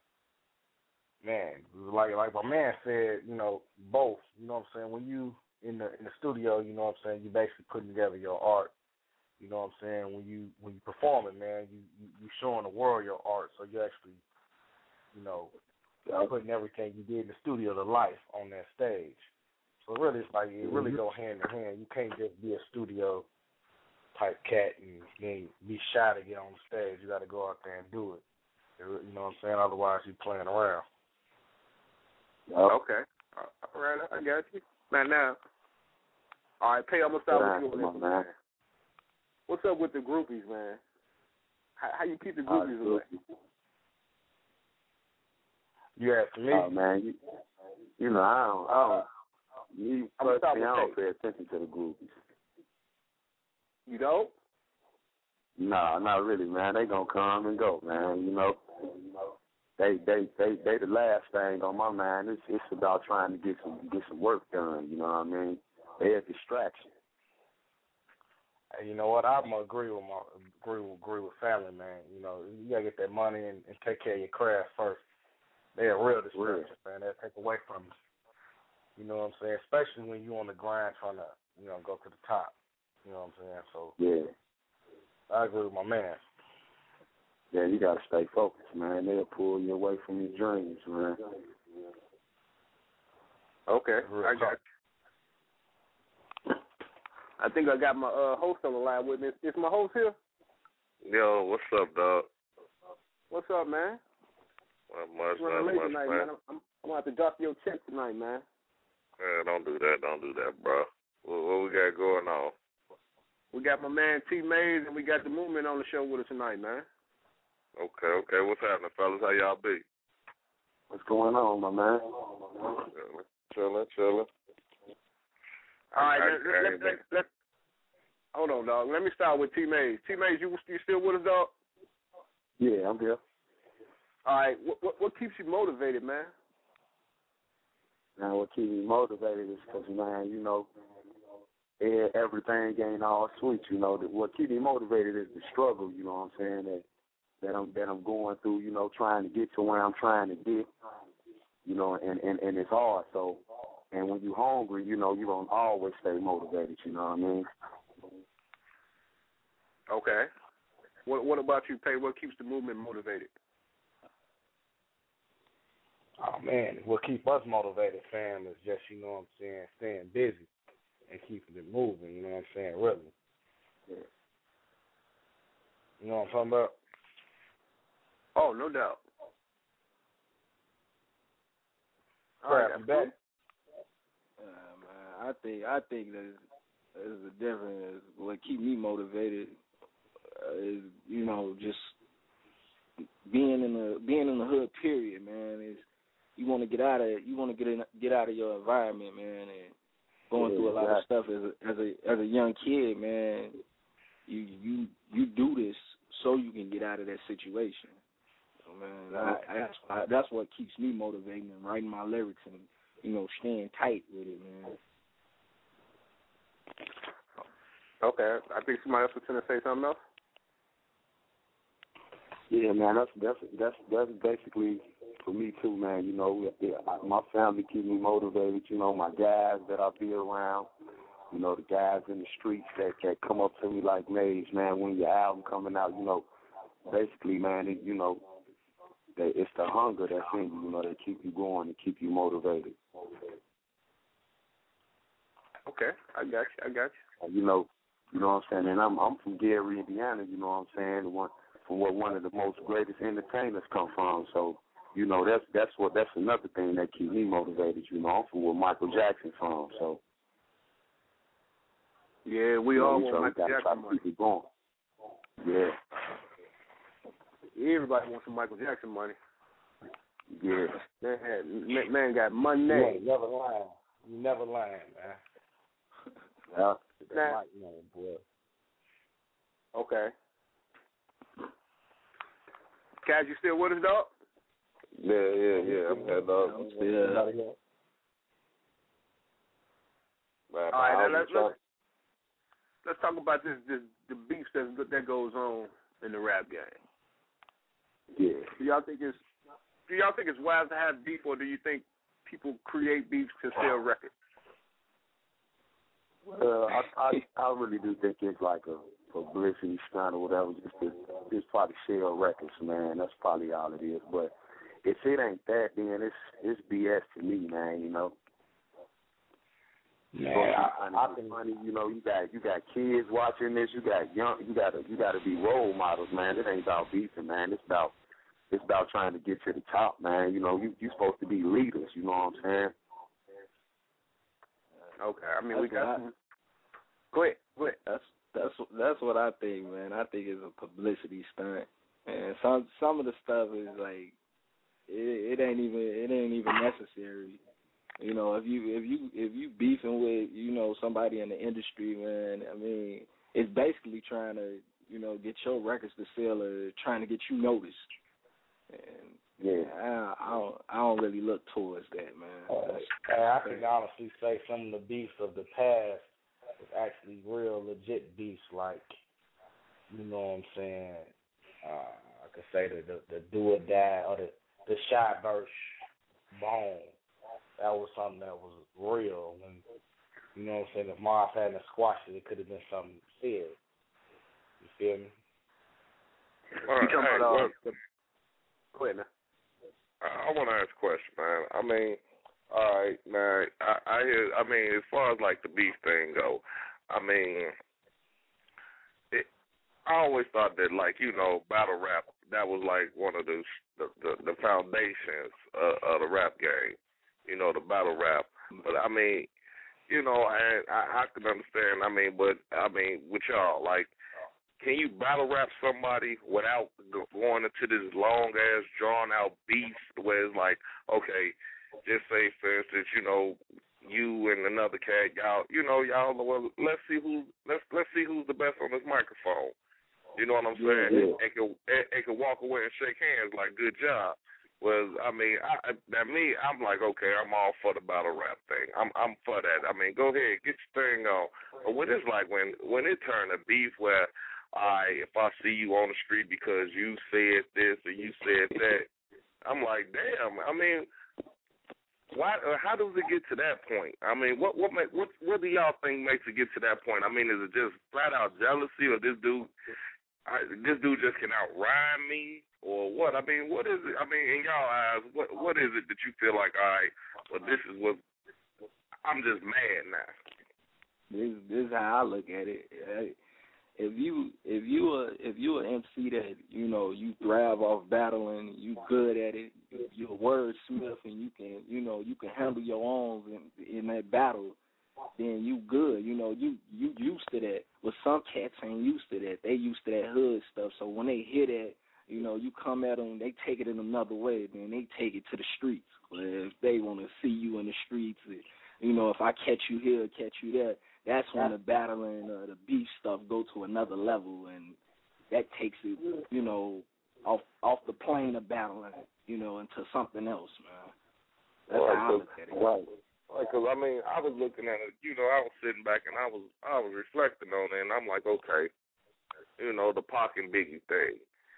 Speaker 2: Man, like like my man said, you know, both. You know what I'm saying? When you in the in the studio, you know what I'm saying, you basically putting together your art. You know what I'm saying? When you when you performing, man, you you, you showing the world your art. So you actually, you know, putting everything you did in the studio to life on that stage. So really, it's like it really go hand in hand. You can't just be a studio type cat and then be shy to get on the stage. You got to go out there and do it. You know what I'm saying? Otherwise, you playing around.
Speaker 7: Okay. All right, I got you. Now, now. All right, Pay, I'm going to start with you on this, man. What's up with the groupies, man? How, how you keep the groupies away?
Speaker 2: You asking me?
Speaker 15: Oh, man, you, you know, I don't, I don't. Me personally, I don't pay attention to the groupies.
Speaker 7: You don't?
Speaker 15: Nah, not really, man. They gonna come and go, man. You know, they they they they the last thing on my mind. It's it's about trying to get some get some work done. You know what I mean? They're a distraction.
Speaker 2: Hey, you know what? I'm gonna agree with my agree with, agree with family, man. You know, you gotta get that money and, and take care of your craft first. They're a real distraction, man. They take away from you. You know what I'm saying? Especially when you're on the grind trying to, you know, go to the top. You know what I'm saying? So
Speaker 15: yeah,
Speaker 2: I agree with my man.
Speaker 15: Yeah, you gotta stay focused, man. They'll pull you away from your dreams, man.
Speaker 7: Okay, I got you. I think I got my uh, host on the line with me. Is my host here?
Speaker 16: Yo, what's up, dog?
Speaker 7: What's up, man?
Speaker 16: Not much,
Speaker 7: Running
Speaker 16: not
Speaker 7: late
Speaker 16: much,
Speaker 7: tonight,
Speaker 16: man.
Speaker 7: man. I'm, I'm, I'm going to have to drop your check tonight, man.
Speaker 16: Yeah, don't do that, don't do that, bro. What, what we got going on?
Speaker 7: We got my man T Mays, and we got the movement on the show with us tonight, man.
Speaker 16: Okay, okay. What's happening, fellas? How y'all be?
Speaker 15: What's going on, my man?
Speaker 16: Chilling, chilling.
Speaker 7: All right,
Speaker 16: I,
Speaker 7: let,
Speaker 16: I,
Speaker 7: let, let, let, hold on, dog. Let me start with T Mays. T Mays, you, you still with us, dog?
Speaker 15: Yeah, I'm here.
Speaker 7: All right, what, what, what keeps you motivated, man?
Speaker 15: Man, what keeps me motivated is because, man, you know, everything ain't all sweet, you know. What keeps me motivated is the struggle, you know what I'm saying, that, that I'm that I'm going through, you know, trying to get to where I'm trying to get, you know, and, and, and it's hard. So, and when you're hungry, you know, you're going to always stay motivated, you know what I mean?
Speaker 7: Okay. What What about you, Pay? What keeps the movement motivated?
Speaker 2: Oh, man, what keep us motivated, fam, is just, you know what I'm saying, staying busy and keeping it moving, you know what I'm saying, really.
Speaker 15: Yeah.
Speaker 2: You know what I'm talking about?
Speaker 7: Oh, no doubt.
Speaker 2: All right, you back?
Speaker 13: Uh, man, I think I think that there's a difference. What keep me motivated uh, is, you know, just being in the being in the hood. Period, man. Is you want to get out of you want to get in, get out of your environment, man, and going
Speaker 15: yeah,
Speaker 13: through a lot
Speaker 15: exactly.
Speaker 13: of stuff as a, as a as a young kid, man. You you you do this so you can get out of that situation. So, man, I, I, that's I, that's what keeps me motivating and writing my lyrics and, you know, staying tight with it, man.
Speaker 7: Okay, I think somebody else was going to say something else.
Speaker 15: Yeah, man, that's that's that's that's basically for me too, man. You know, yeah, my family keep me motivated. You know, my guys that I be around. You know, the guys in the streets that that come up to me like, Maze, man, when your album coming out, you know, basically, man, it, you know, they, it's the hunger that's in you. You know, they keep you going and keep you motivated.
Speaker 7: Okay, I got you. I got you.
Speaker 15: And, you know, you know what I'm saying. And I'm I'm from Gary, Indiana. You know what I'm saying. The one from where one of the most greatest entertainers come from. So, you know, that's that's what that's another thing that keep me motivated. You know, I'm from where Michael Jackson from. So.
Speaker 7: Yeah, we
Speaker 15: you
Speaker 7: all
Speaker 15: know,
Speaker 7: want
Speaker 15: we
Speaker 7: Michael
Speaker 15: try to
Speaker 7: Jackson money.
Speaker 15: Keep it going. Yeah.
Speaker 7: Everybody wants some Michael Jackson money.
Speaker 15: Yeah.
Speaker 7: Man, man got money.
Speaker 2: You never lying. You never lying, man.
Speaker 15: Yeah.
Speaker 2: That white man, boy.
Speaker 7: Okay. Kaz, you still with us, dog?
Speaker 16: Yeah, yeah, yeah. I'm here, dog.
Speaker 13: I'm still here.
Speaker 16: Man,
Speaker 7: All right,
Speaker 16: I'll
Speaker 7: now let's,
Speaker 16: be trying-
Speaker 7: let's let's talk about this this the beef that that goes on in the rap game.
Speaker 15: Yeah.
Speaker 7: Do y'all think it's do y'all think it's wise to have beef, or do you think people create beef to sell records?
Speaker 15: Well, I, I I really do think it's like a publicity stunt or whatever, just to just probably sell records, man. That's probably all it is. But if it ain't that, then it's it's B S to me, man. You know.
Speaker 2: Man,
Speaker 15: so
Speaker 2: I,
Speaker 15: funny,
Speaker 2: I think
Speaker 15: funny, you know, you got you got kids watching this, you got young, you got to you got to be role models, man. It ain't about beefing, man. It's about it's about trying to get to the top, man. You know, you you supposed to be leaders. You know what I'm saying?
Speaker 7: Okay, I mean we
Speaker 13: That's
Speaker 7: got.
Speaker 13: what I-
Speaker 7: Some... Go ahead, go ahead.
Speaker 13: That's that's that's what I think, man. I think it's a publicity stunt, and some some of the stuff is like it, it ain't even it ain't even necessary. You know, if you if you if you beefing with, you know, somebody in the industry, man, I mean, it's basically trying to, you know, get your records to sell or trying to get you noticed. And
Speaker 15: yeah,
Speaker 13: I, I don't I don't really look towards that, man.
Speaker 2: Uh, hey, I can honestly say some of the beefs of the past was actually real legit beefs, like, you know what I'm saying. Uh, I could say the the, the do or die or the the shy verse bone. that was something that was real. And you know what I'm saying? If Marv hadn't squashed it, it could have been something serious. You feel me?
Speaker 16: All right,
Speaker 7: You talking
Speaker 16: hey,
Speaker 7: about, uh,
Speaker 16: well,
Speaker 7: the, go ahead, man.
Speaker 16: I, I want to ask a question, man. I mean, all right, man. I, I hear. I mean, as far as like the beef thing go, I mean, it, I always thought that, like, you know, battle rap, that was like one of the the, the, the foundations of, of the rap game. You know, the battle rap. But I mean, you know, and I, I can understand. I mean, but I mean, with y'all, like, can you battle rap somebody without going into this long ass drawn out beef where it's like, okay, just say for instance, you know, you and another cat, y'all, you know, y'all, well, let's see who, let's let's see who's the best on this microphone. You know what I'm saying?
Speaker 15: Yeah, yeah.
Speaker 16: And can and, and can walk away and shake hands like, good job. Well, I mean, I, that me, I'm like, okay, I'm all for the battle rap thing. I'm I'm for that. I mean, go ahead, get your thing on. But when it's like when when it turned to beef where, I if I see you on the street because you said this or you said that, I'm like, damn. I mean, why? How does it get to that point? I mean, what what make, what what do y'all think makes it get to that point? I mean, is it just flat out jealousy, or this dude, I, this dude just can outrhyme me, or what? I mean, what is it? I mean, in y'all eyes, what what is it that you feel like, all right, well, this is what I'm just mad now.
Speaker 13: This this is how I look at it. Right? If you if you a if you an M C that, you know, you thrive off battling, you good at it, you're a wordsmith, and you can you know you can handle your own in, in that battle, then you good. You know you you used to that. But some cats ain't used to that. They used to that hood stuff. So when they hear that, you know, you come at them, they take it in another way. Then they take it to the streets. Where if they want to see you in the streets, you know, if I catch you here, catch you there. That's when the battling, uh, the beef stuff go to another level, and that takes it, you know, off off the plane of battling, you know, into something else, man. That's
Speaker 16: Right,
Speaker 13: how I look at it.
Speaker 16: Right. Because I mean, I was looking at it. You know, I was sitting back and I was I was reflecting on it, and I'm like, okay, you know, the Pac and Biggie thing.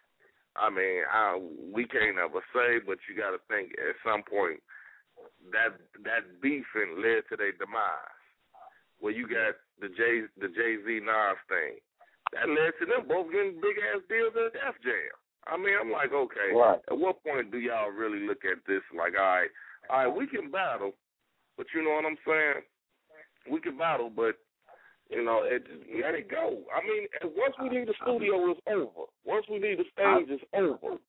Speaker 16: I mean, I, we can't ever say, but you got to think at some point that that beefing led to their demise. Where you got the Jay the Jay Z Nas thing, that led to them both getting big ass deals at Def Jam. I mean, I'm like, okay,
Speaker 2: right.
Speaker 16: At what point do y'all really look at this like, all right, all right, we can battle, but you know what I'm saying? We can battle, but you know, it, let it go. I mean, once we leave the studio, it's over. Once we leave the stage, it's over.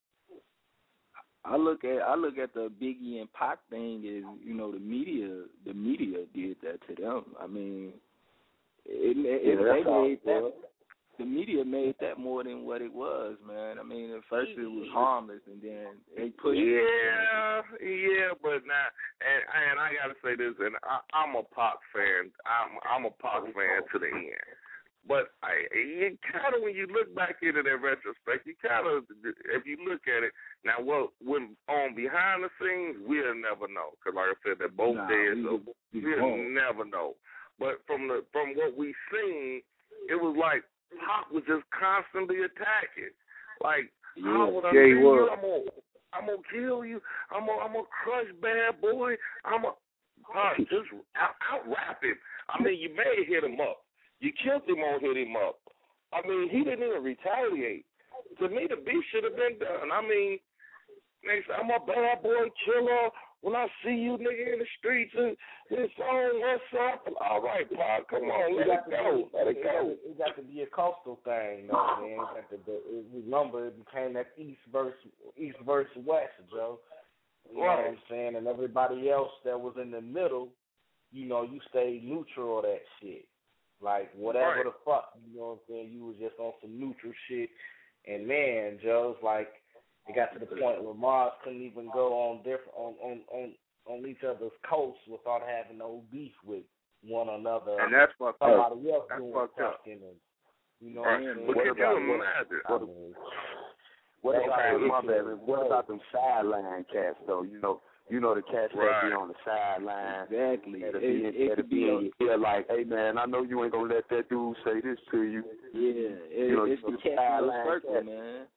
Speaker 13: I look at I look at the Biggie and Pac thing as, you know, the media the media did that to them. I mean, it, it,
Speaker 2: yeah,
Speaker 13: they
Speaker 2: all,
Speaker 13: made that, the media made that more than what it was, man. I mean, at first it was harmless, and then they put it.
Speaker 16: Yeah, yeah, but now, and and I gotta say this, and I, I'm a Pac fan. I'm I'm a Pac fan to the end. But I, you kind of, when you look back into that retrospect, you kind of, if you look at it, now, well, when on behind the scenes, we'll never know. Because like I said, they're both
Speaker 13: nah,
Speaker 16: dead,
Speaker 13: we,
Speaker 16: so
Speaker 13: we
Speaker 16: we'll
Speaker 13: won't.
Speaker 16: never know. But from the from what we seen, it was like Pac was just constantly attacking. Like,
Speaker 13: yeah,
Speaker 16: how would I
Speaker 13: yeah,
Speaker 16: see
Speaker 13: he
Speaker 16: you?
Speaker 13: was.
Speaker 16: I'm gonna, I'm gonna kill you. I'm gonna, I'm gonna crush bad boy. I'm gonna, Pac, just out, out rap him. I mean, you may hit him up. You killed him on hit him up. I mean, he didn't even retaliate. To me, the beef should have been done. I mean, next I'm a bad boy killer. When I see you, nigga, in the streets, and it's on, what's up? All right, Pac, come on, let it go. Let it go.
Speaker 2: It got to be a coastal thing, though, man. It got to be, it, remember, it became that east versus east versus west, Joe. You know
Speaker 16: Right.
Speaker 2: what I'm saying? And everybody else that was in the middle, you know, you stayed neutral of that shit. Like, whatever
Speaker 16: Right.
Speaker 2: the fuck, you know what I'm saying? You was just on some neutral shit. And, man, Joe, it's like, it got to the point where Mars couldn't even go on different on, on, on, on each other's coasts without having no beef with one another.
Speaker 7: And that's fucked up.
Speaker 2: Somebody else
Speaker 7: That's
Speaker 2: doing
Speaker 7: fucked up.
Speaker 2: fucking and, you know
Speaker 16: Right.
Speaker 2: what I'm saying?
Speaker 16: But
Speaker 15: What
Speaker 16: could
Speaker 15: about-
Speaker 16: you imagine?
Speaker 15: What, what
Speaker 2: That's
Speaker 15: about
Speaker 2: how
Speaker 15: my
Speaker 2: it
Speaker 15: bad?
Speaker 2: is.
Speaker 15: What about them sideline cats though? You know, you know the cats that
Speaker 16: Right.
Speaker 15: be on the sideline.
Speaker 13: Exactly.
Speaker 15: That'll
Speaker 13: It,
Speaker 15: be,
Speaker 13: it
Speaker 15: that'll
Speaker 13: could
Speaker 15: be
Speaker 13: be,
Speaker 15: in your ear like, hey man, I know you ain't gonna let that dude say this to you.
Speaker 13: yeah, it,
Speaker 15: You know,
Speaker 13: it's
Speaker 15: you
Speaker 13: the
Speaker 15: know,
Speaker 13: cat in
Speaker 15: sideline
Speaker 13: the circle,
Speaker 15: cat.
Speaker 13: man.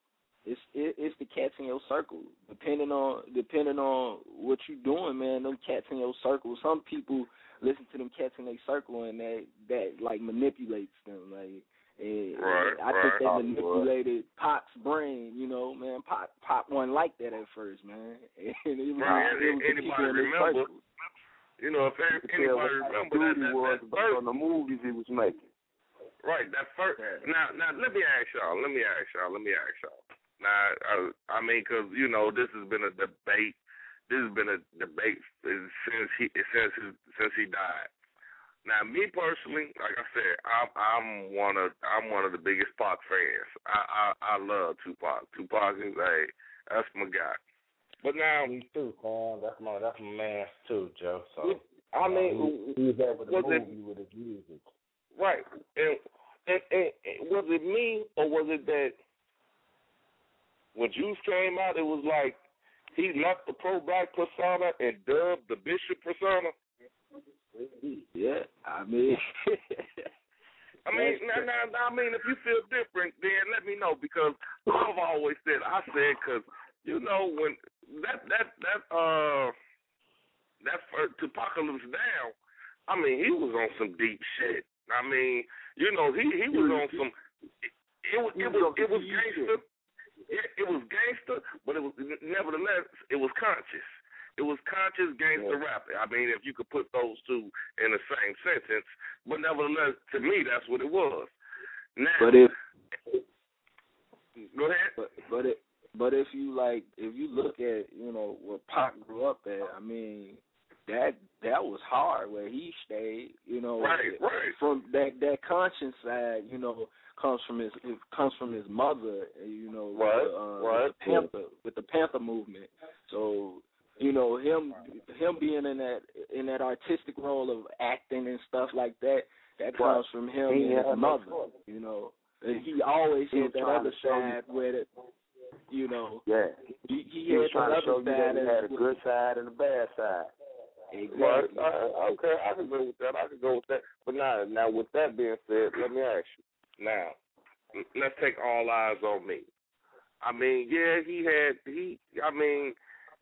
Speaker 13: It's it, it's the cats in your circle. Depending on depending on what you doing, man, them cats in your circle. Some people listen to them cats in their circle and that that like manipulates them. Like and,
Speaker 16: right,
Speaker 13: I
Speaker 16: right.
Speaker 13: think they manipulated Pac's brain. You know, man. Pac Pac wasn't like that at first, man. And it was,
Speaker 16: right.
Speaker 13: it was
Speaker 16: Anybody remember? You know, if anybody remember that, that,
Speaker 15: was
Speaker 16: that first,
Speaker 15: on the movies he was making.
Speaker 16: Right, that first. Now, now let me ask y'all. Let me ask y'all. Let me ask y'all. Now, I, I mean, because you know, this has been a debate. This has been a debate since he since his, since he died. Now, me personally, like I said, I'm I'm one of I'm one of the biggest Pac fans. I I, I love Tupac. Tupac is a that's my guy. But now,
Speaker 2: me too, man. That's my that's my man too, Joe. So
Speaker 16: I mean,
Speaker 2: he, he's there with the
Speaker 16: was
Speaker 2: movie
Speaker 16: it,
Speaker 2: with his music.
Speaker 16: Right, and, and, and, and was it me or was it that when Juice came out, it was like he left the pro-black persona and dubbed the Bishop persona?
Speaker 13: Yeah, I mean,
Speaker 16: I mean, now, now, now, I mean, if you feel different, then let me know because I've always said, I said, because you know when that that that uh that first Tupacalypse Down, I mean, he was on some deep shit. I mean, you know, he he was on some. It, it was it was it was gangster. It, it was gangster, but it was nevertheless it was conscious. It was conscious gangster rap. I mean, if you could put those two in the same sentence, but nevertheless, to me, that's what it was. Now,
Speaker 13: but if
Speaker 16: go ahead.
Speaker 13: But but it, but if you like, if you look at you know where Pac grew up at, I mean. That that was hard where he stayed, you know.
Speaker 16: Right, right.
Speaker 13: From that that conscience side, you know, comes from his it comes from his mother, you know,
Speaker 16: right,
Speaker 13: with, uh,
Speaker 16: right.
Speaker 13: with the Panther with the Panther movement. So you know him him being in that in that artistic role of acting and stuff like that. That comes from him
Speaker 2: he
Speaker 13: and his
Speaker 2: had
Speaker 13: mother,
Speaker 2: no
Speaker 13: you know. And he always
Speaker 15: he
Speaker 13: had that other side
Speaker 15: you.
Speaker 13: where it, you know.
Speaker 15: Yeah.
Speaker 13: He, he,
Speaker 15: he
Speaker 13: had
Speaker 15: was trying
Speaker 13: that
Speaker 15: to show
Speaker 13: other
Speaker 15: you that
Speaker 13: side
Speaker 15: he had a
Speaker 13: as,
Speaker 15: good side and a bad side.
Speaker 13: Exactly.
Speaker 16: Right. Uh, okay, I can go with that. I can go with that. But now, now with that being said, let me ask you. Now, let's take all eyes on me. I mean, yeah, he had he. I mean,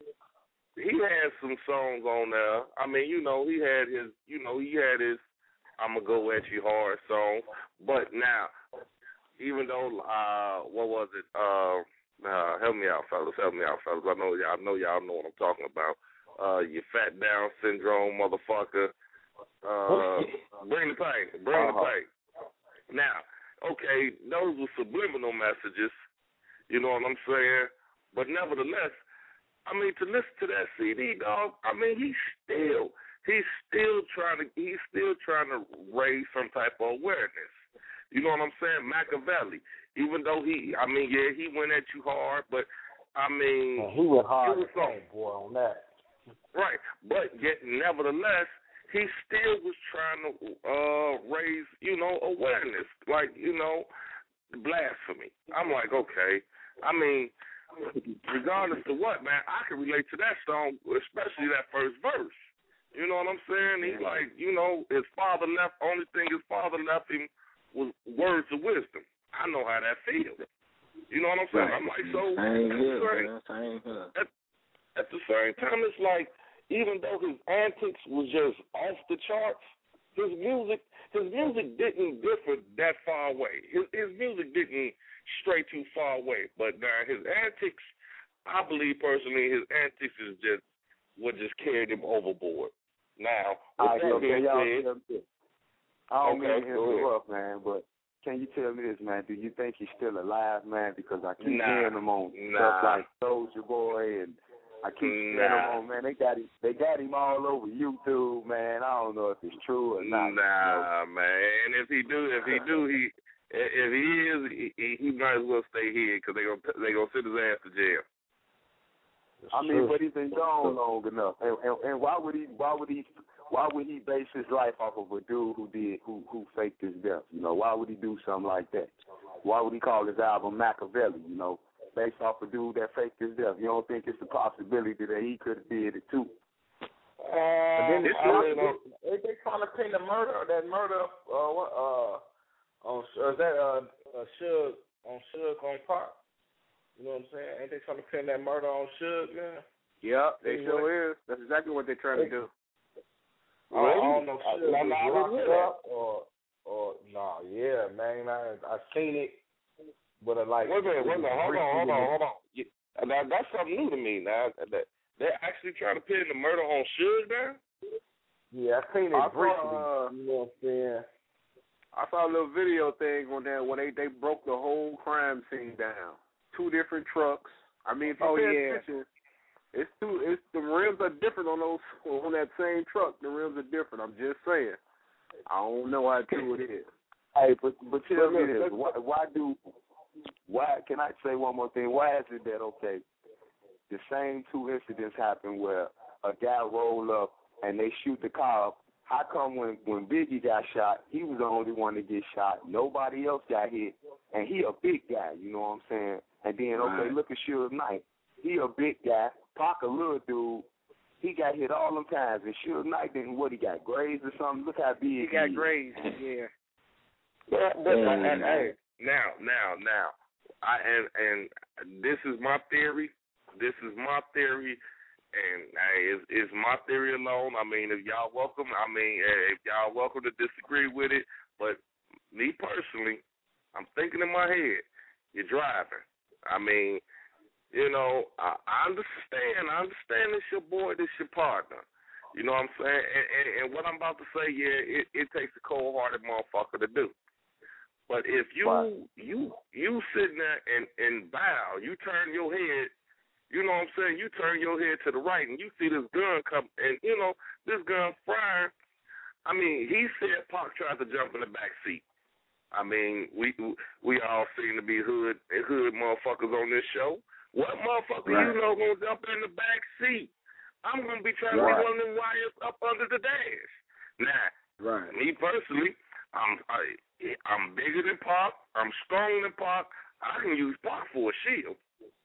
Speaker 16: he had some songs on there. I mean, you know, he had his. You know, he had his. I'ma go at you hard song. But now, even though, uh, what was it? Uh, uh, help me out, fellas. Help me out, fellas. I know y'all know y'all know what I'm talking about. Uh, you fat Down syndrome, motherfucker. Uh, bring the pain. Bring uh-huh. the pain. Now, okay, those were subliminal messages. You know what I'm saying? But nevertheless, I mean, to listen to that C D, dog. I mean, he's still, he's still trying to, he's still trying to raise some type of awareness. You know what I'm saying? Machiavelli. Even though he, I mean, yeah, he went at you hard, but I mean,
Speaker 2: well, he went hard,
Speaker 16: was
Speaker 2: on, boy, on that.
Speaker 16: Right, but yet nevertheless, he still was trying to uh, raise, you know, awareness, like, you know, blasphemy. I'm like, okay. I mean, regardless of what, man, I can relate to that song, especially that first verse. You know what I'm saying? He's like, you know, his father left, only thing his father left him was words of wisdom. I know how that feels. You know what I'm saying? Right. I'm like, so,
Speaker 13: same here, man. Same here.
Speaker 16: At, at the same time, it's like, even though his antics was just off the charts, his music his music didn't differ that far away. His, his music didn't stray too far away. But now his antics, I believe personally, his antics is just what just carried him overboard. Now, with that being said,
Speaker 15: I don't
Speaker 16: okay,
Speaker 15: mean to interrupt, man, but can you tell me this, man? Do you think he's still alive, man? Because I keep
Speaker 16: nah,
Speaker 15: hearing him on
Speaker 16: nah.
Speaker 15: stuff like Soulja Boy and I keep seeing
Speaker 16: nah.
Speaker 15: him on, man. They got him. They got him all over YouTube, man. I don't know if it's true or not.
Speaker 16: Nah, you know? Man. If he do, if he do, he if he is, he, he might as well stay here because they gonna they gonna send his ass to jail.
Speaker 15: I mean, but he's been gone long enough, and, and and why would he? Why would he? Why would he base his life off of a dude who did who who faked his death? You know, why would he do something like that? Why would he call his album Machiavelli? You know, based off a dude that faked his death. You don't think it's a possibility that he could have did it too?
Speaker 2: Uh, and then uh, you know, they, they trying to pin the murder, that murder, uh, what, uh, on uh, that uh, uh, Suge on Suge on Pac.
Speaker 16: You know what I'm saying? Ain't they trying to pin that murder on Suge, man?
Speaker 7: Yep, they
Speaker 16: Anyway.
Speaker 7: sure is. That's exactly what they're trying to do.
Speaker 2: I don't know
Speaker 16: I-
Speaker 2: Suge
Speaker 16: I-
Speaker 2: was
Speaker 16: I- I
Speaker 2: locked
Speaker 16: hear that.
Speaker 2: up or or no, yeah, man. I I seen it, but I like.
Speaker 16: Wait a minute, wait a minute, hold on, hold on,
Speaker 2: briefly-
Speaker 16: hold on. Yeah, that, that's something new to me now. That they're actually trying to pin the murder on Suge now?
Speaker 2: Yeah, I seen it
Speaker 7: I saw,
Speaker 2: briefly.
Speaker 7: uh,
Speaker 2: you know what I'm saying?
Speaker 7: I saw a little video thing on there when they, they broke the whole crime scene down. Two different trucks. I mean, if you
Speaker 8: Oh,
Speaker 7: pay
Speaker 8: yeah.
Speaker 7: attention, it's two. It's the rims are different on those on that same truck. The rims are different. I'm just saying. I don't know how true it is.
Speaker 15: Hey, but but tell me
Speaker 7: Look,
Speaker 15: this:
Speaker 7: look,
Speaker 15: why, why do why? Can I say one more thing? Why is it that okay? The same two incidents happen where a guy roll up and they shoot the car up. How come when when Biggie got shot, he was the only one to get shot? Nobody else got hit, and he a big guy. You know what I'm saying? And then okay,
Speaker 7: Right.
Speaker 15: look at Suge Knight. He a big guy. Pac a little dude. He got hit all them times, and Suge Knight didn't. What he got? Grazed or something? Look how big
Speaker 8: He
Speaker 15: he
Speaker 8: got
Speaker 15: is.
Speaker 8: grazed, yeah.
Speaker 16: Yeah, but
Speaker 15: Mm.
Speaker 16: and, and, hey, now, now, now, I and and this is my theory. This is my theory, and hey, it's, it's my theory alone. I mean, if y'all welcome, I mean, if y'all welcome to disagree with it, but me personally, I'm thinking in my head, you're driving. I mean, you know, I, I understand. I understand it's your boy, this your partner. You know what I'm saying? And, and, and what I'm about to say, yeah, it, it takes a cold-hearted motherfucker to do. But if you
Speaker 15: Right.
Speaker 16: you you sitting there and, and bow, you turn your head, you know what I'm saying? You turn your head to the right and you see this gun come, and you know this gun firing. I mean, he said Pac tried to jump in the back seat. I mean, we we all seem to be hood hood motherfuckers on this show. What motherfucker
Speaker 15: Right.
Speaker 16: you know gonna jump in the back seat? I'm gonna be trying
Speaker 15: Right.
Speaker 16: to be one of them wires up under the dash. Now,
Speaker 7: Right.
Speaker 16: me personally, I'm I, I'm bigger than Pac. I'm stronger than Pac. I can use Pac for a shield.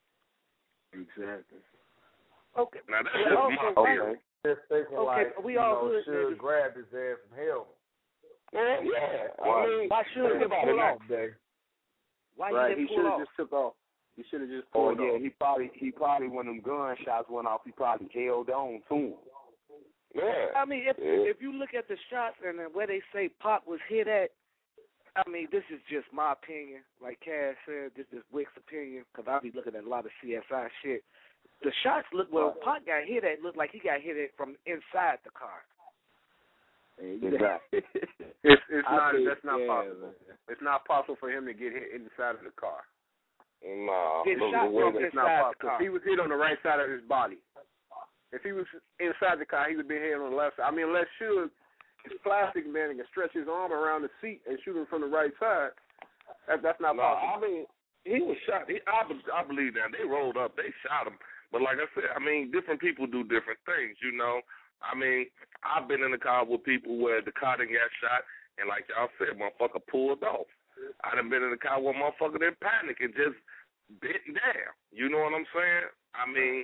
Speaker 7: Exactly.
Speaker 8: Okay.
Speaker 16: Now that's
Speaker 8: But
Speaker 16: just
Speaker 8: also,
Speaker 16: my
Speaker 8: right,
Speaker 16: theory.
Speaker 2: Just thinking
Speaker 8: Okay,
Speaker 2: like,
Speaker 8: but we
Speaker 2: you
Speaker 8: all
Speaker 2: know,
Speaker 8: hood
Speaker 2: should
Speaker 8: niggas.
Speaker 2: grab his ass and held him.
Speaker 16: Well, yeah. I
Speaker 15: Why-
Speaker 16: mean,
Speaker 8: Why should
Speaker 16: think
Speaker 8: he
Speaker 16: about
Speaker 8: pull
Speaker 16: it.
Speaker 8: off?
Speaker 2: Day.
Speaker 8: Why
Speaker 7: Right.
Speaker 8: he
Speaker 7: He
Speaker 8: didn't
Speaker 7: should
Speaker 8: pull
Speaker 7: have
Speaker 8: off?
Speaker 7: just took off. He should have just
Speaker 15: Oh
Speaker 7: pulled
Speaker 15: yeah,
Speaker 7: off.
Speaker 15: he probably he probably when them gunshots went off, he probably held on to him.
Speaker 16: Yeah.
Speaker 8: I mean, if
Speaker 16: Yeah.
Speaker 8: if you look at the shots and then where they say Pac was hit at, I mean, this is just my opinion. Like Cass said, this is Wick's opinion because I be looking at a lot of C S I shit. The shots look where Pac got hit at looked like he got hit at from inside the car.
Speaker 15: Exactly.
Speaker 7: It's it's
Speaker 15: I
Speaker 7: not
Speaker 15: think-
Speaker 7: that's not
Speaker 15: yeah,
Speaker 7: possible.
Speaker 15: man.
Speaker 7: It's not possible for him to get hit inside of the car.
Speaker 16: Nah,
Speaker 8: Get
Speaker 16: look,
Speaker 8: shot
Speaker 16: the way
Speaker 8: from
Speaker 16: they-
Speaker 7: It's not
Speaker 8: inside the
Speaker 7: possible.
Speaker 8: car.
Speaker 7: If he was hit on the right side of his body. If he was inside the car, he would be hit on the left side. I mean, unless Suge is plastic man and can stretch his arm around the seat and shoot him from the right side, that, that's not
Speaker 16: No,
Speaker 7: possible.
Speaker 16: I mean, he was shot. He, I, be- I believe that. They rolled up. They shot him. But like I said, I mean, different people do different things, you know. I mean, I've been in the car with people where the car didn't get shot, and like y'all said, motherfucker pulled off. I done been in the car where motherfucker didn't panic and just bit down. You know what I'm saying? I mean,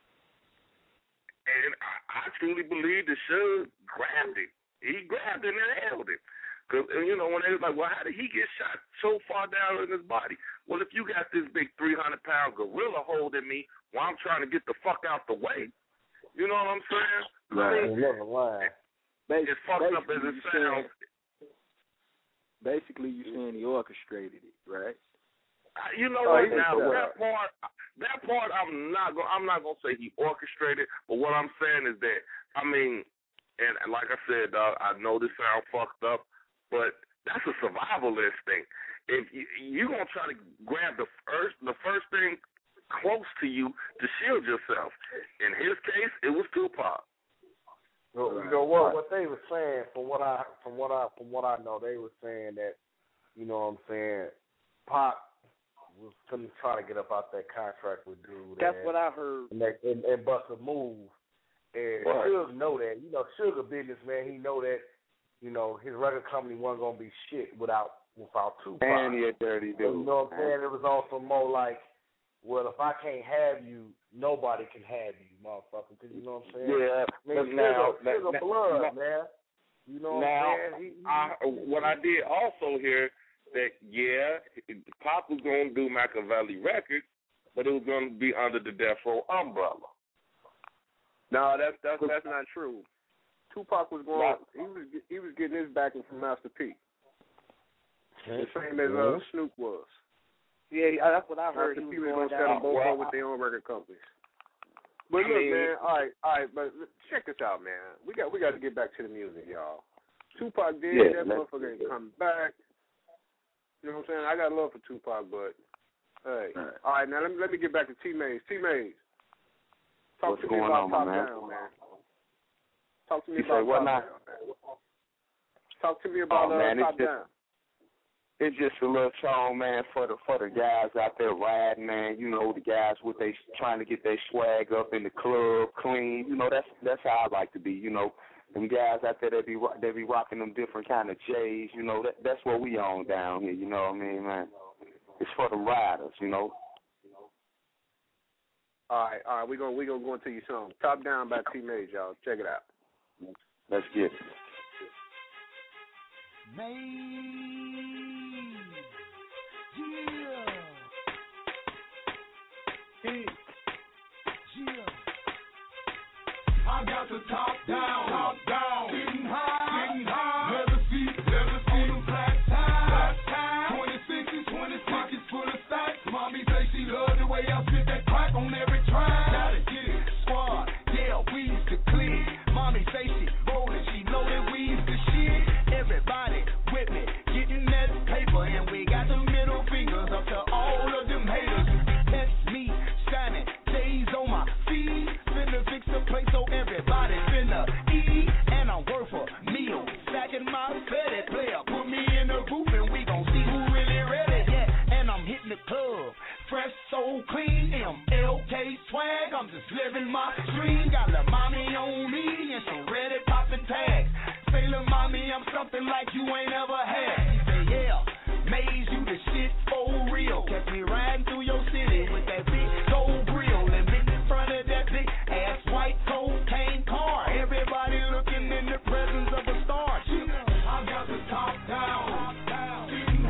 Speaker 16: and I, I truly believe the Suge grabbed it. He grabbed it and held it. Cause, you know, when they was like, well, how did he get shot so far down in his body? Well, if you got this big three hundred pound gorilla holding me while I'm trying to get the fuck out the way, you know what I'm saying?
Speaker 7: Right.
Speaker 16: I mean,
Speaker 2: Never line.
Speaker 16: as fucked up as it sounds,
Speaker 13: Basically, you're saying he orchestrated it, right?
Speaker 16: I- you know
Speaker 7: Oh,
Speaker 16: what?
Speaker 7: he
Speaker 16: Now
Speaker 7: did
Speaker 16: that part, that part, I'm not going. I'm not gonna say he orchestrated, but what I'm saying is that, I mean, and, and like I said, dog, I know this sounds fucked up, but that's a survival instinct. If you you gonna try to grab the first, the first thing close to you to shield yourself. In his case, it was Tupac.
Speaker 2: So, you know what? What they were saying, from what I, from what I, from what I know, they were saying that, you know what I'm saying, Pac was gonna try to get up out that contract with Dude.
Speaker 8: That's
Speaker 2: and,
Speaker 8: what I heard.
Speaker 2: And, that, and, and bust a move. And
Speaker 16: Right.
Speaker 2: Suge know that. You know, Suge a businessman. He know that. You know, his record company wasn't gonna be shit without without Tupac.
Speaker 15: And he a dirty dude.
Speaker 2: You know what I'm saying? It was also more like, well, if I can't have you, nobody can have you, motherfucker. 'Cause you know what I'm saying?
Speaker 16: Yeah,
Speaker 2: I mean,
Speaker 16: but now,
Speaker 2: Sugar, Sugar
Speaker 16: now-
Speaker 2: blood,
Speaker 16: now-
Speaker 2: man. You know what
Speaker 16: Now,
Speaker 2: I'm saying? He, he,
Speaker 16: I, what I did also hear that, yeah, Pop was going to do Machiavelli Records, but it was going to be under the Death Row umbrella.
Speaker 7: No, that's that's that's not true. Tupac was going. He was he was getting his backing from Master P. The same as uh, Snoop was.
Speaker 8: Yeah, that's what I heard.
Speaker 7: Master
Speaker 8: He
Speaker 7: P was
Speaker 8: was
Speaker 7: going to set them both
Speaker 16: well,
Speaker 7: up with their own record companies. But look, man. All right, all right. But check this out, man. We got we got to get back to the music, y'all. Tupac did
Speaker 15: yeah,
Speaker 7: that motherfucker ain't come back. You know what I'm saying? I got love for Tupac, but hey, all right. All right now let me let me get back to T Maze. T Maze, talk
Speaker 15: What's
Speaker 7: to me
Speaker 15: going
Speaker 7: about
Speaker 15: on,
Speaker 7: Top
Speaker 15: man?
Speaker 7: Down, man. Talk to me
Speaker 15: You
Speaker 7: about
Speaker 15: say what
Speaker 7: Top
Speaker 15: now?
Speaker 7: Down, man. Talk to me about
Speaker 15: oh, man,
Speaker 7: uh, Top
Speaker 15: it's just,
Speaker 7: Down.
Speaker 15: It's just a little song, man, for the for the guys out there riding, man. You know, the guys with they trying to get their swag up in the club, clean. You know, that's that's how I like to be. You know, them guys out there that be they be rocking them different kind of J's. You know, that that's what we on down here. You know what I mean, man? It's for the riders. You know.
Speaker 7: All right, all right. We gonna we gonna go into your song. Top Down by T Maze, y'all. Check it out.
Speaker 15: Let's get it.
Speaker 12: Man, yeah, hey, yeah. I got the top down, top down, sitting high, sitting high. Leather seats, leather seats, on them black ties, black ties. twenty-sixes, twenty-sixes full of stacks. Mommy say she love the way I spit that crack on every track. Gotta get it, squad, yeah, we used to clear. Mommy say she rollin', she know that we used to shit. Everybody with me, getting that paper, and we got the middle fingers up to all of them haters. That's me, shining, J's on my feet. Finna fix the place so everybody finna eat. And I'm worth a meal, stacking my credit. Player, put me in the booth and we gon' see who really ready. Yeah, and I'm hitting the club, fresh, so clean. M L K swag, I'm just living my dream. Got the mommy on me and she ready poppin' tags. Say, lil' mommy, I'm something like you ain't ever had. She say, yeah, Maze, you the shit for real. Catch me riding through your city with that big gold grill and big in front of that big ass white cocaine car. Everybody looking in the presence of a star. I got the top down, sitting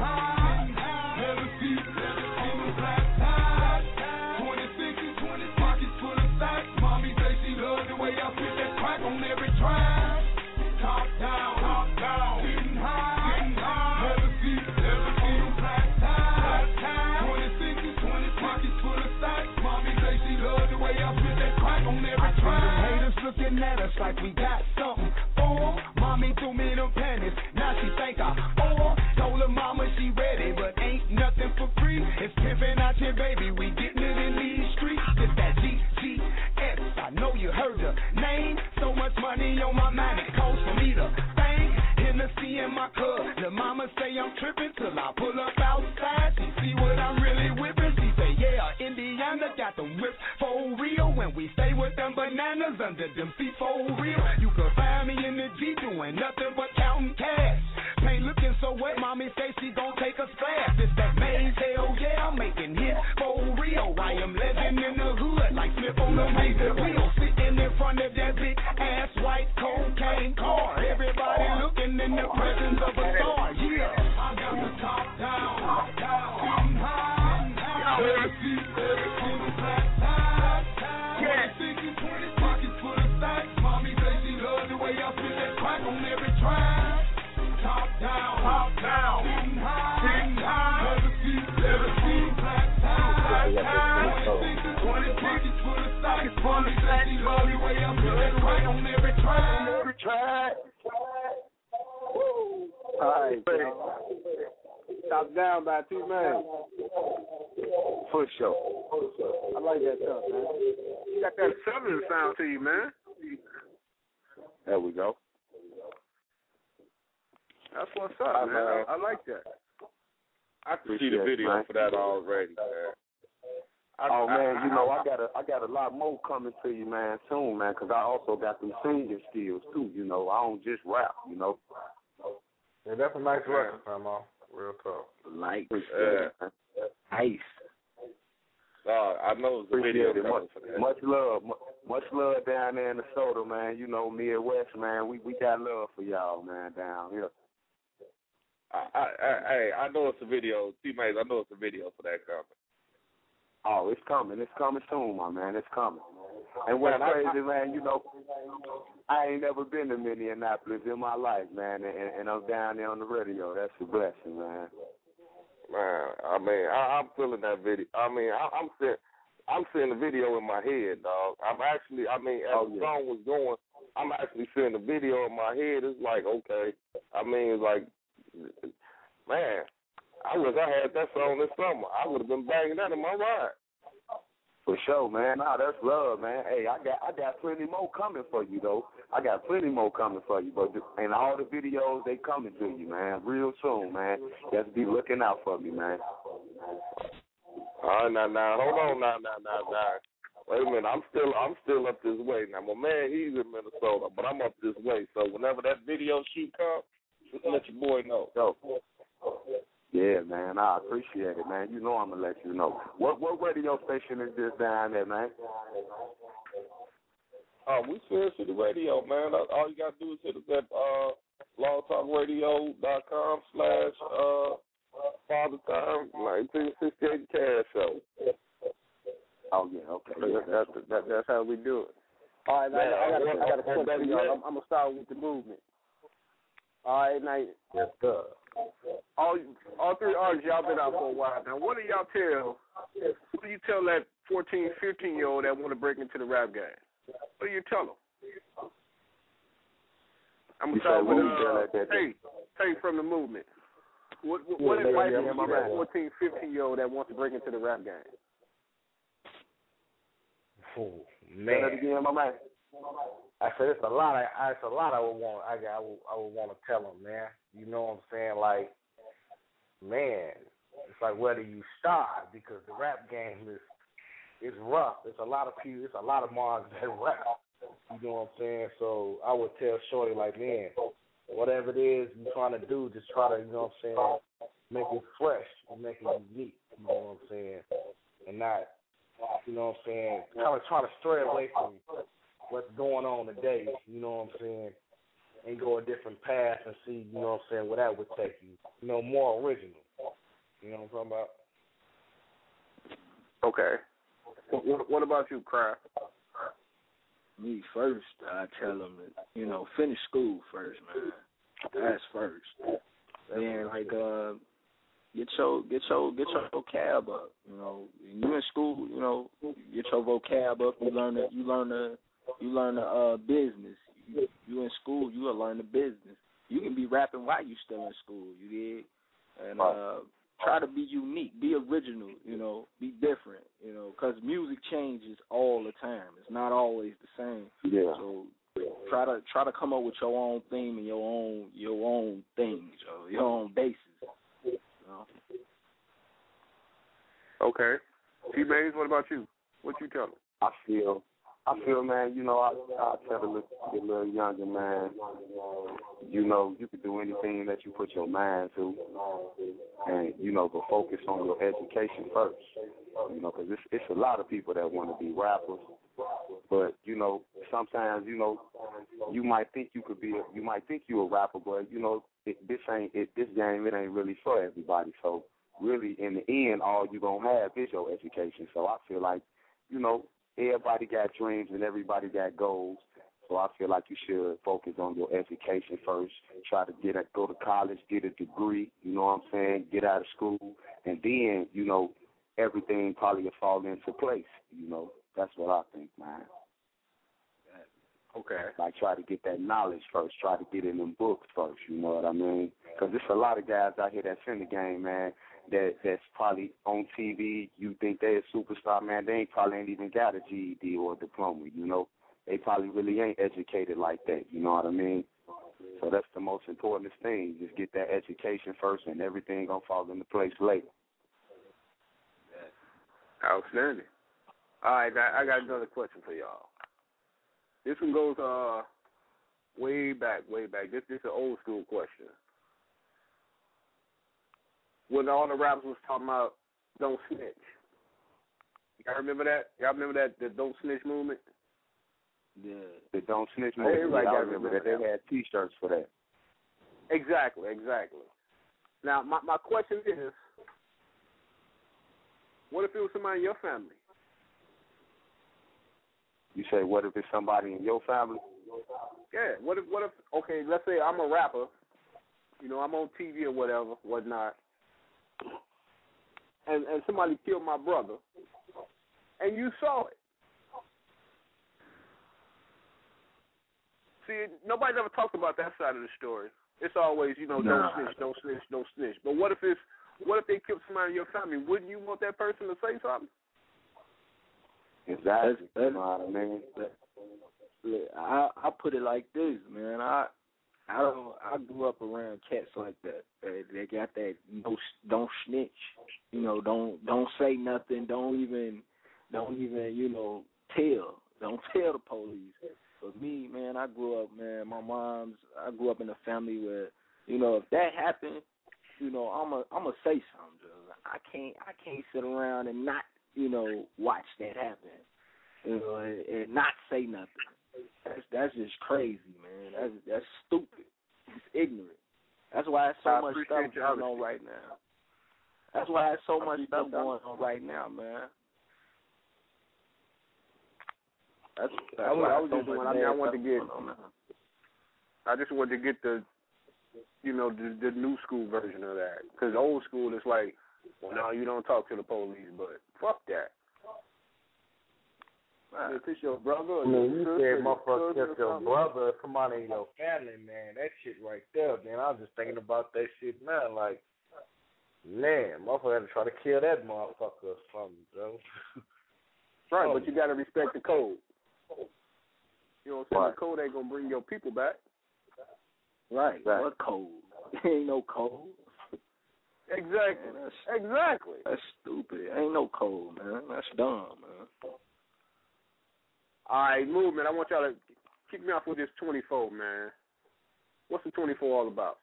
Speaker 12: high, never see, never see the black ties. twenty-sixes, twenty pockets full of stacks. Mommy say she love the way I spit that crack on every track. Top down, top down, sitting high, sitting high. Never see, never see them black ties. twenty-sixes, twenty pockets full of stacks. Mommy say she love the way I spit that crack on every track. I see them haters looking at us like we got something for. Mommy threw me them panties, now she think I owe. Told her mama she ready, but ain't nothing for free. It's pimpin' out here, baby, we getting it in these streets. It's that G G S, I know you heard the name. So much money on my mind, it costs for me to thank. Hennessy in my cup, the mama say I'm trippin' till I pull up outside. She see what I'm really whippin'. She say, yeah, Indiana got them whips for real. When we stay with them bananas under them feet for real. You can find me in the G doing nothing but counting cash. Paint looking so wet, mommy say she gon' take a splash. It's that Maze, hell yeah, I'm making hits for real. I am living in the hood like Smith on the razor wheel. Sitting in front of that big ass white cocaine car. Everybody looking in the presence of a star. Yeah, I got the top down, top down, sitting high. Never see, never see the black ties. twenty-sixes, twenty pockets full of stacks. Mommy say she love the way I spit that crack on every track. Top down, top down, sitting high, sitting high. Never see, never see the black ties. twenty-sixes, twenty pockets full of stacks. Mommy say she love the way I spit that crack on every track.
Speaker 15: Every track.
Speaker 7: All right, Top Down by T Maze.
Speaker 15: For sure.
Speaker 7: I like that stuff, man. You got that southern sound to you, man.
Speaker 15: There we go.
Speaker 7: That's what's up, I, man. I, I like that.
Speaker 16: I can see the video man. for that already, man. I,
Speaker 15: oh
Speaker 16: I,
Speaker 15: man,
Speaker 16: I,
Speaker 15: you know
Speaker 16: I,
Speaker 15: I got a I got a lot more coming to you, man, soon, man. Because I also got some singing skills too. You know, I don't just rap. You know.
Speaker 2: Yeah, that's a nice record, Grandma. Real talk.
Speaker 15: Like,
Speaker 16: uh,
Speaker 15: nice.
Speaker 16: Uh, I know it's a video
Speaker 15: it. Much, for that. Much love, much, much love down there in the soda, man. You know, Midwest, man. We we got love for y'all, man, down here.
Speaker 16: I I I, I know it's a video, T Maze. I know it's a video for that company.
Speaker 15: Oh, it's coming. It's coming soon, my man. It's coming. And what's
Speaker 2: Man, I-
Speaker 15: crazy, man, you know, I ain't never been to Minneapolis in my life, man, and, and I'm down there on the radio. That's a blessing, man.
Speaker 16: Man, I mean, I, I'm feeling that video. I mean, I, I'm seeing, I'm seeing the video in my head, dog. I'm actually, I mean, as
Speaker 15: Oh,
Speaker 16: the
Speaker 15: yeah.
Speaker 16: song was going, I'm actually seeing the video in my head. It's like, okay, I mean, it's like, man, I wish I had that song this summer. I would have been banging that in my ride.
Speaker 15: For sure, man. Nah, that's love, man. Hey, I got I got plenty more coming for you, though. I got plenty more coming for you, but and all the videos they coming to you, man, real soon, man. Just be looking out for me, man.
Speaker 16: All right, now, now, hold on, now, now, now, now. Wait a minute, I'm still, I'm still up this way. Now, my man, he's in Minnesota, but I'm up this way. So whenever that video shoot comes, just let your boy know.
Speaker 15: Yo. Yeah, man, I appreciate it, man. You know I'm gonna let you know. What what radio station is this down there, man?
Speaker 16: Oh, we Sin City Radio, man. All you gotta do is hit us at uh, blogtalkradio.com slash uh, Father Time nineteen sixty-eight Cash Show.
Speaker 15: Oh yeah, okay.
Speaker 7: Yeah, that's that, that's how we do it. All right, man, I, I got I got a question for y'all. I'm, I'm gonna start with the movement. All right, now.
Speaker 15: Yes, sir.
Speaker 7: All all three artists, y'all been out for a while now. What do y'all tell? What do you tell that fourteen, fifteen year old that want to break into the rap game? What do you tell them? I'm gonna
Speaker 15: You
Speaker 7: start
Speaker 15: said
Speaker 7: with
Speaker 15: what you tell
Speaker 7: uh,
Speaker 15: that- that-
Speaker 7: Tay, Tay from the movement. What what,
Speaker 15: Yeah,
Speaker 7: what
Speaker 15: yeah,
Speaker 7: advice
Speaker 15: yeah,
Speaker 7: would you
Speaker 15: my
Speaker 7: give that
Speaker 15: man.
Speaker 7: fourteen, fifteen year old that wants to break into the rap game?
Speaker 2: Oh,
Speaker 15: Say that
Speaker 2: man.
Speaker 15: again, my man.
Speaker 2: I said it's a lot. I, it's a lot. I would want. I, I would. I would want to tell them, man. You know what I'm saying? Like, man, it's like where do you start? Because the rap game is is rough. There's a lot of people. There's a lot of mods that rap. You know what I'm saying? So I would tell Shorty, like, man, whatever it is you're trying to do, just try to, you know what I'm saying, make it fresh and make it unique. You know what I'm saying? And not, you know what I'm saying, kind of try to stray away from what's going on today, you know what I'm saying, and go a different path and see, you know what I'm saying, where that would take you. You know, more original. You know what I'm talking about?
Speaker 7: Okay. What, what, what about you, Cry?
Speaker 13: Me first, I tell them, you know, finish school first, man. That's first. Then, like, uh, get your get your get your vocab up. You know, you in school, you know, get your vocab up. You learn the you learn the you learn the uh, business. You, you in school, you will learn the business. You can be rapping while you still in school. You did, and uh, try to be unique, be original. You know, be different. You know, because music changes all the time. It's not always the same.
Speaker 15: Yeah.
Speaker 13: So try to try to come up with your own theme and your own your own things, yo, your own basis. You know?
Speaker 7: Okay. T-Baze, what about you? What you tell them?
Speaker 15: I feel, I feel, man. You know, I I tell the little, the little younger man, you know, you can do anything that you put your mind to, and you know, but focus on your education first. You know, because it's it's a lot of people that want to be rappers, but you know, sometimes you know, you might think you could be, a, you might think you a rapper, but you know, it, this ain't it. This game, it ain't really for everybody. So really, in the end, all you gonna have is your education. So I feel like, you know, everybody got dreams and everybody got goals. So I feel like you should focus on your education first. Try to get a, go to college, get a degree. You know what I'm saying? Get out of school, and then you know everything probably will fall into place. You know, that's what I think, man.
Speaker 7: Okay.
Speaker 15: Like try to get that knowledge first. Try to get in them books first. You know what I mean? Because there's a lot of guys out here that's in the game, man. That that's probably on T V. You think they're a superstar, man. They ain't probably ain't even got a G E D or a diploma. You know, they probably really ain't educated like that. You know what I mean? So that's the most important thing. Just get that education first, and everything gonna fall into place later.
Speaker 7: Outstanding. All right, I, I got another question for y'all. This one goes uh way back, way back. This, this is an old school question. When all the rappers was talking about don't snitch. Y'all remember that? Y'all remember that, the don't snitch movement?
Speaker 13: Yeah.
Speaker 15: The don't snitch
Speaker 7: Hey,
Speaker 15: movement.
Speaker 7: everybody
Speaker 15: I
Speaker 7: gotta
Speaker 15: remember
Speaker 7: remember
Speaker 15: that. They
Speaker 7: that.
Speaker 15: had T-shirts for that.
Speaker 7: Exactly, exactly. Now, my, my question is, What if it was somebody in your family?
Speaker 15: You say, what if it's somebody in your family?
Speaker 7: Yeah. What if? What if? Okay, let's say I'm a rapper. You know, I'm on T V or whatever, whatnot, and and somebody killed my brother, and you saw it. See, nobody ever talked about that side of the story. It's always, you know,
Speaker 15: nah.
Speaker 7: don't snitch, don't snitch, don't snitch. But what if it's, what if they killed somebody in your family? Wouldn't you want that person to say something?
Speaker 15: Exactly. That's, that's, you know what I mean?
Speaker 13: I I put it like this, man. I I don't. I grew up around cats like that. They, they got that no, don't snitch. You know, don't don't say nothing. Don't even don't even you know tell. Don't tell the police. For me, man, I grew up, man. My mom's. I grew up in a family where, you know, if that happened, you know, I'm a I'm a say something. I can't I can't sit around and not, you know, watch that happen. You know, and, and not say nothing. That's that's just crazy, man. That's that's stupid. It's ignorant. That's why there's so
Speaker 7: I
Speaker 13: much stuff going
Speaker 7: honesty.
Speaker 13: on right now. That's why there's so much stuff going on right now, man. That's, that's
Speaker 7: I was,
Speaker 13: why
Speaker 7: I was
Speaker 13: so
Speaker 7: just
Speaker 13: much
Speaker 7: doing. I mean, I wanted to get.
Speaker 13: on
Speaker 7: I just wanted to get the, you know, the, the new school version of that. Because old school is like, well, no, you don't talk to the police, but fuck that. Man, if it's your brother or
Speaker 2: I mean,
Speaker 7: your
Speaker 2: you
Speaker 7: sister,
Speaker 2: said motherfucker
Speaker 7: your
Speaker 2: kept your
Speaker 7: something.
Speaker 2: brother, somebody in your family, man. That shit right there, man. I was just thinking about that shit now. Like, man, motherfucker had to try to kill that motherfucker or something, bro.
Speaker 7: Right, but you got to respect the code. You know what I'm saying?
Speaker 15: Right.
Speaker 7: The code ain't going to bring your people back.
Speaker 13: Right.
Speaker 15: Right.
Speaker 13: What code? There ain't no code.
Speaker 7: Exactly.
Speaker 13: Man, that's,
Speaker 7: exactly.
Speaker 13: That's stupid. Ain't no code, man. That's dumb, man.
Speaker 7: All right, movement. I want y'all to kick me off with this twenty-four, man. What's the twenty-four all about?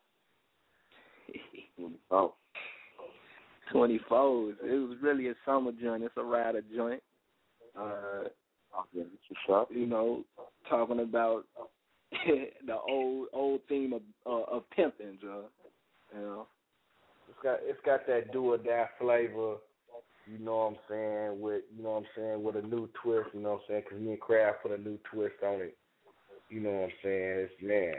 Speaker 15: Oh.
Speaker 13: twenty-fours. It was really a summer joint. It's a rider joint. Uh, you know, talking about the old old theme of uh, of pimping, Joe. You know,
Speaker 2: it's got it's got that do or die flavor. You know what I'm saying? With you know what I'm saying with a new twist. You know what I'm saying? Because me and Kraft put a new twist on it. You know what I'm saying? It's man.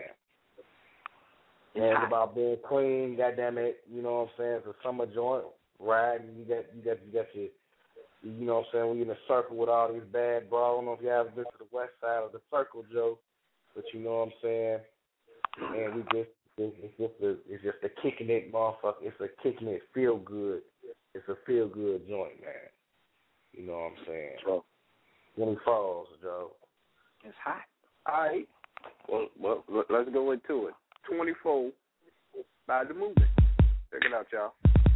Speaker 2: It's about being clean, goddamn it. You know what I'm saying? It's a summer joint, right? You got you got you got your. You know what I'm saying? When you're in a circle with all these bad bros. I don't know if you ever been to the west side of the circle, Joe, but you know what I'm saying? And we just, it's just a, it's just a kicking it motherfucker. It's a kicking it feel good. It's a feel good joint, man. You know what I'm saying? So, when he falls, Joe.
Speaker 13: It's hot.
Speaker 7: All right. Well, well, let's go into it. twenty-four by the movement. Check it out, y'all.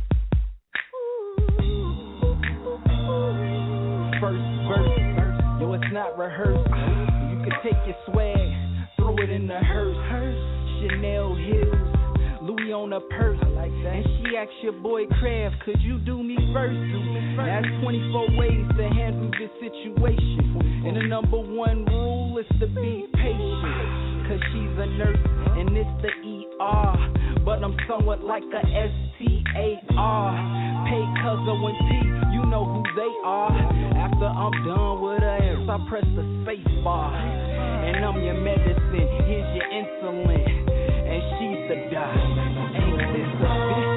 Speaker 14: First verse, yo, it's not rehearsed. You can take your swag, throw it in the hearse. Chanel heels, Louis on a purse. And she asked your boy Kraft, could you do me first? That's twenty-four ways to handle this situation. And the number one rule is to be patient. Cause she's a nurse and it's the E R. But I'm somewhat like a S T A R. Pay Cuzzo and P, you know who they are. After I'm done with her ass, I press the space bar. And I'm your medicine, here's your insulin. And she's the doc. Ain't this a bitch?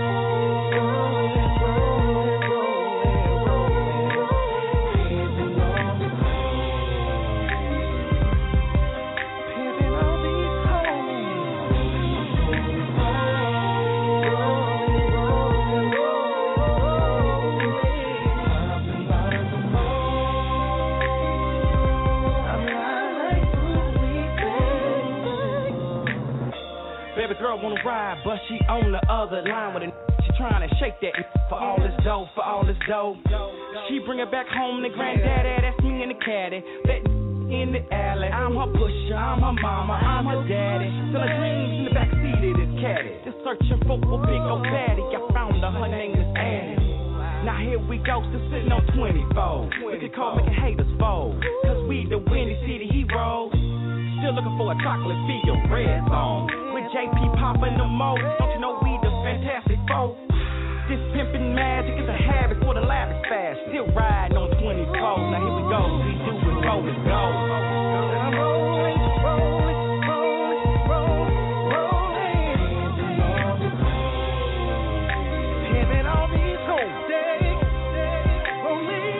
Speaker 14: Girl wanna ride, but she on the other line with a she trying to shake that for all this dough, for all this dough. She bring it back home to granddaddy, that's me in the caddy. That in the alley, I'm her pusher, I'm her mama, I'm her daddy. Still a dreams in the backseat of this caddy. Just searching for a big old baddie. I found her, her name is Addie. Now here we go, still sitting on twenty-four. We could call making haters fold, cause we the Windy City heroes. Still looking for a chocolate feel, red zone. With J P popping the most, don't you know we the Fantastic Four? This pimpin' magic is a habit for the lavish fast, still riding on twenty-four. Now here we go, we do it, roll it, go. I'm rolling, rolling, rolling, rolling, rolling. Having all these home days, rolling,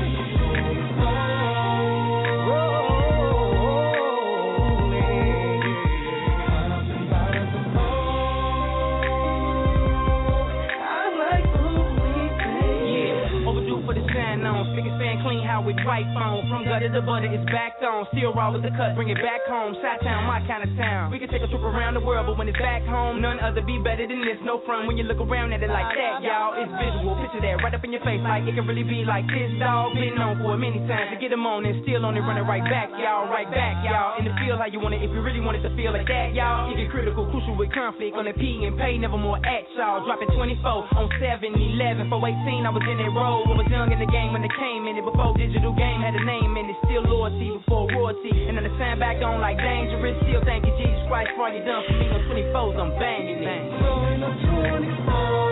Speaker 14: clean how it's white phone. From gutter to butter, it's back on. Still raw with the cut, bring it back home. Side-town, my kind of town. We can take a trip around the world, but when it's back home, none other be better than this. No front when you look around at it like that, y'all. It's visual, picture that right up in your face, like it can really be like this, dog. Been known for it many times to get them on and still on it, running right back, y'all. Right back, y'all. In the field, how you want it, if you really want it to feel like that, y'all. You get critical, crucial with conflict on the P and pay, never more at y'all. Dropping twenty-four on seven eleven. For eighteen, I was in that road. I was young in the game when it came in it. Before digital game had a name and it's still loyalty before royalty. And then the sign back on like dangerous. Still thank you Jesus Christ for all you done for me. On twenty-fours, I'm banging it. Rolling on twenty-four.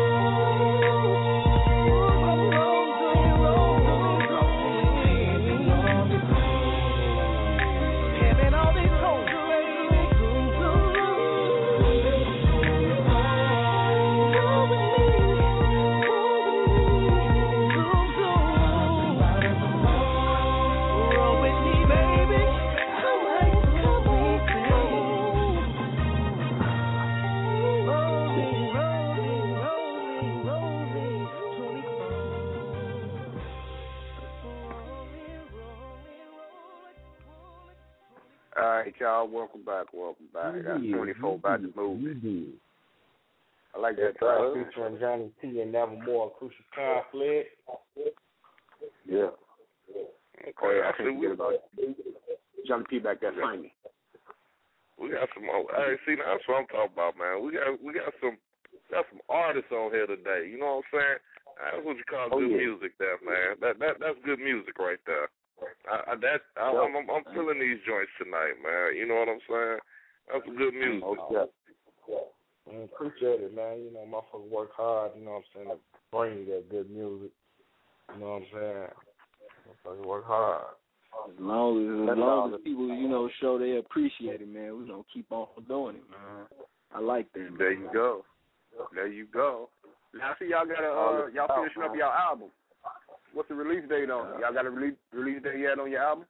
Speaker 7: All right, y'all. Welcome back. Welcome back. I got twenty-four about the movie. I like that track.
Speaker 2: Featuring Johnny T and Nevermore, Crucial Conflict.
Speaker 7: Yeah. Okay. Oh, yeah, I can't forget about Johnny P back there. Find me.
Speaker 16: We got some. Hey, see, that's what I'm talking about, man. We got we got some got some artists on here today. You know what I'm saying? That's what you call
Speaker 7: oh,
Speaker 16: good
Speaker 7: yeah.
Speaker 16: music, there, man. That that that's good music right there. I, I, that, I, I'm, I'm, I'm feeling these joints tonight, man. You know what I'm saying? That's some good music.
Speaker 2: Oh, yeah. I appreciate it, man. You know, motherfuckers work hard, you know what I'm saying, to bring you that good music. You know what I'm saying? Motherfuckers work hard.
Speaker 13: As long as, as, long as people, you know, show they appreciate it, man, we're going to keep on doing it, man. I like that. Man.
Speaker 7: There you go. There you go. Now, I see y'all got a, uh, y'all finishing up y'all album. What's the release date on it? Y'all got a release, release date yet on your album?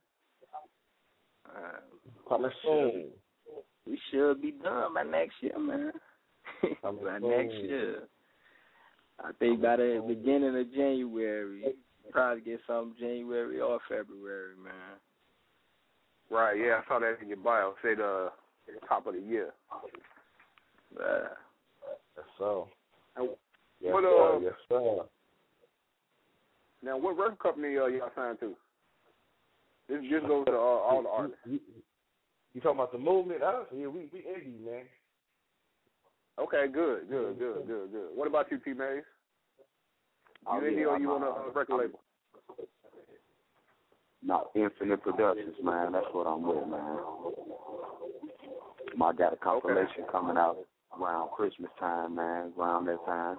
Speaker 13: Uh,
Speaker 2: Coming soon.
Speaker 13: We should be done by next year, man. by next year. I think by the beginning of January, probably get something January or February, man.
Speaker 7: Right, yeah, I saw that in your bio. Say the top of the year.
Speaker 13: Uh,
Speaker 2: yes, so.
Speaker 7: Yes,
Speaker 2: what,
Speaker 7: sir.
Speaker 2: Uh, yes, sir.
Speaker 7: Now, what record company uh, y'all signed to? This just goes to uh, all the artists.
Speaker 2: You, you talking about the movement? Us? Yeah, we we indie, man.
Speaker 7: Okay, good, good, good, good, good. What about you, T. Mays? You indie yeah, or you on a uh, record label?
Speaker 15: No, Infinite Productions, man. That's what I'm with, man. I got a compilation okay. coming out around Christmas time, man. Around that time.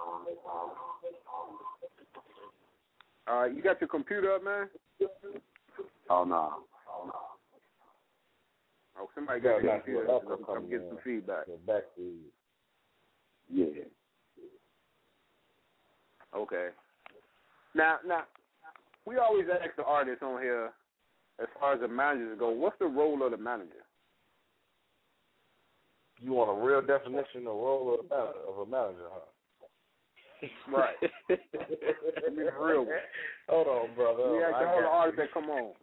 Speaker 7: All right, you got your computer up, man?
Speaker 15: Oh, no. Oh, no.
Speaker 7: Oh, somebody got your computer up. Come, come get some feedback.
Speaker 2: Back to you.
Speaker 15: Yeah.
Speaker 7: Okay. Now, now, we always ask the artists on here, as far as the managers go, what's the role of the manager?
Speaker 2: You want a real definition of role of, the manager, of a manager, huh?
Speaker 7: Right. I mean, real one.
Speaker 2: Hold on, brother.
Speaker 7: We ask all the artists that come on.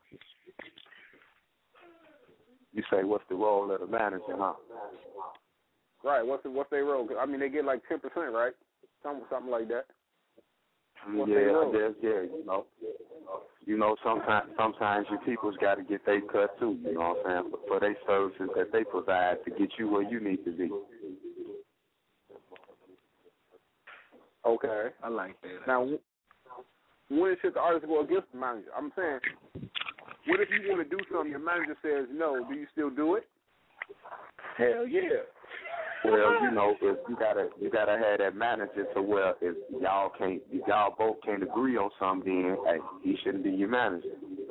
Speaker 15: You say, what's the role of the manager, huh?
Speaker 7: Right. What's the, what's their role? I mean, they get like ten percent, right? Something, something like that. What's
Speaker 15: yeah, there's, yeah, you know. You know, sometimes sometimes your people's got to get their cut too, you know what I'm saying, for, for their services that they provide to get you where you need to be.
Speaker 7: Okay.
Speaker 13: I like that.
Speaker 7: Now, when should the artist go against the manager? I'm saying, what if you want to do something, your manager says no, do you still do it?
Speaker 2: Hell yeah.
Speaker 15: well, you know, if you gotta you gotta have that manager to where if y'all can't if y'all both can't agree on something, then hey, he shouldn't be your manager.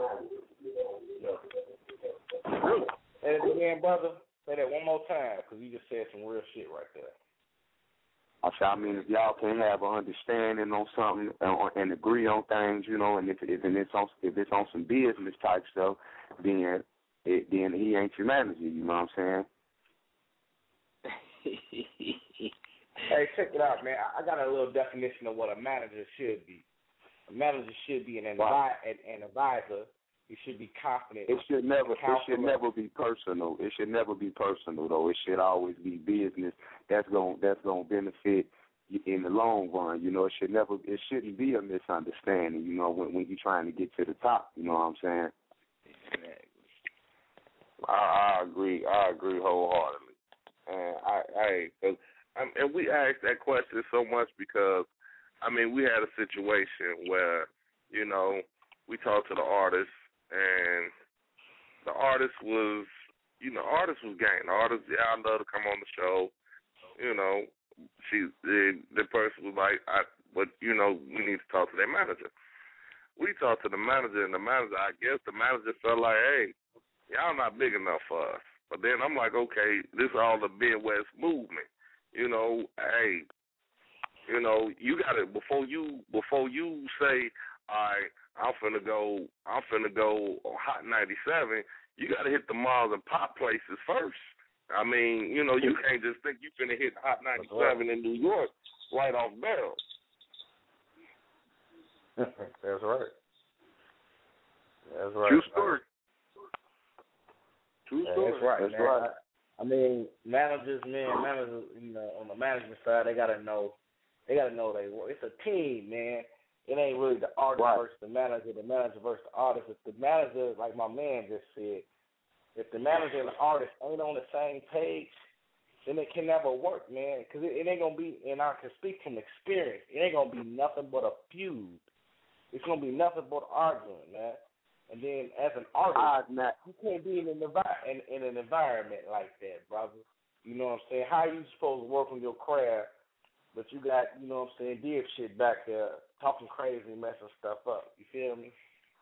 Speaker 2: And again, brother, say that one more time because you just said some real shit right there.
Speaker 15: I say, I mean, if y'all can't have an understanding on something and, and agree on things, you know, and if, if it's on if it's on some business type stuff, then it, then he ain't your manager. You know what I'm saying?
Speaker 2: Hey, check it out, man. I got a little definition of what a manager should be. A manager should be an, advi-
Speaker 15: wow.
Speaker 2: an, an advisor. He should be confident.
Speaker 15: It should never. It should never be personal. It should never be personal, though. It should always be business. That's going. That's going to benefit you in the long run. You know, it should never. It shouldn't be a misunderstanding. You know, when when you're trying to get to the top. You know what I'm saying?
Speaker 16: I, I agree. I agree wholeheartedly. And I, I, cause, um, and we asked that question so much because, I mean, we had a situation where, you know, we talked to the artist. And the artist was, you know, artist was game. The artist, yeah, I love to come on the show. You know, she, the, the person was like, I, but you know, we need to talk to their manager. We talked to the manager, and the manager, I guess the manager felt like, hey, y'all not big enough for us. But then I'm like, okay, this is all the Midwest movement. You know, hey, you know, you got to before you before you say, all right, I'm finna go. I'm finna go Hot ninety-seven. You got to hit the malls and pop places first. I mean, you know, you can't just think you finna hit Hot ninety-seven in New York right off barrel.
Speaker 2: That's right. That's right.
Speaker 16: True story. True
Speaker 2: Yeah,
Speaker 16: story.
Speaker 2: that's right.
Speaker 15: That's
Speaker 2: man.
Speaker 15: right.
Speaker 2: I, I mean, managers, man, managers. You know, on the management side, they gotta know. They gotta know they work. It's a team, man. It ain't really the artist
Speaker 15: right.
Speaker 2: versus the manager, the manager versus the artist. If the manager, like my man just said, if the manager and the artist ain't on the same page, then it can never work, man. Because it, it ain't going to be, and I can speak from experience, it ain't going to be nothing but a feud. It's going to be nothing but arguing, man. And then as an artist, you can't be in an, envi- in, in an environment like that, brother. You know what I'm saying? How are you supposed to work on your craft, but you got, you know what I'm saying, div shit back there, talking crazy and messing stuff up. You feel me?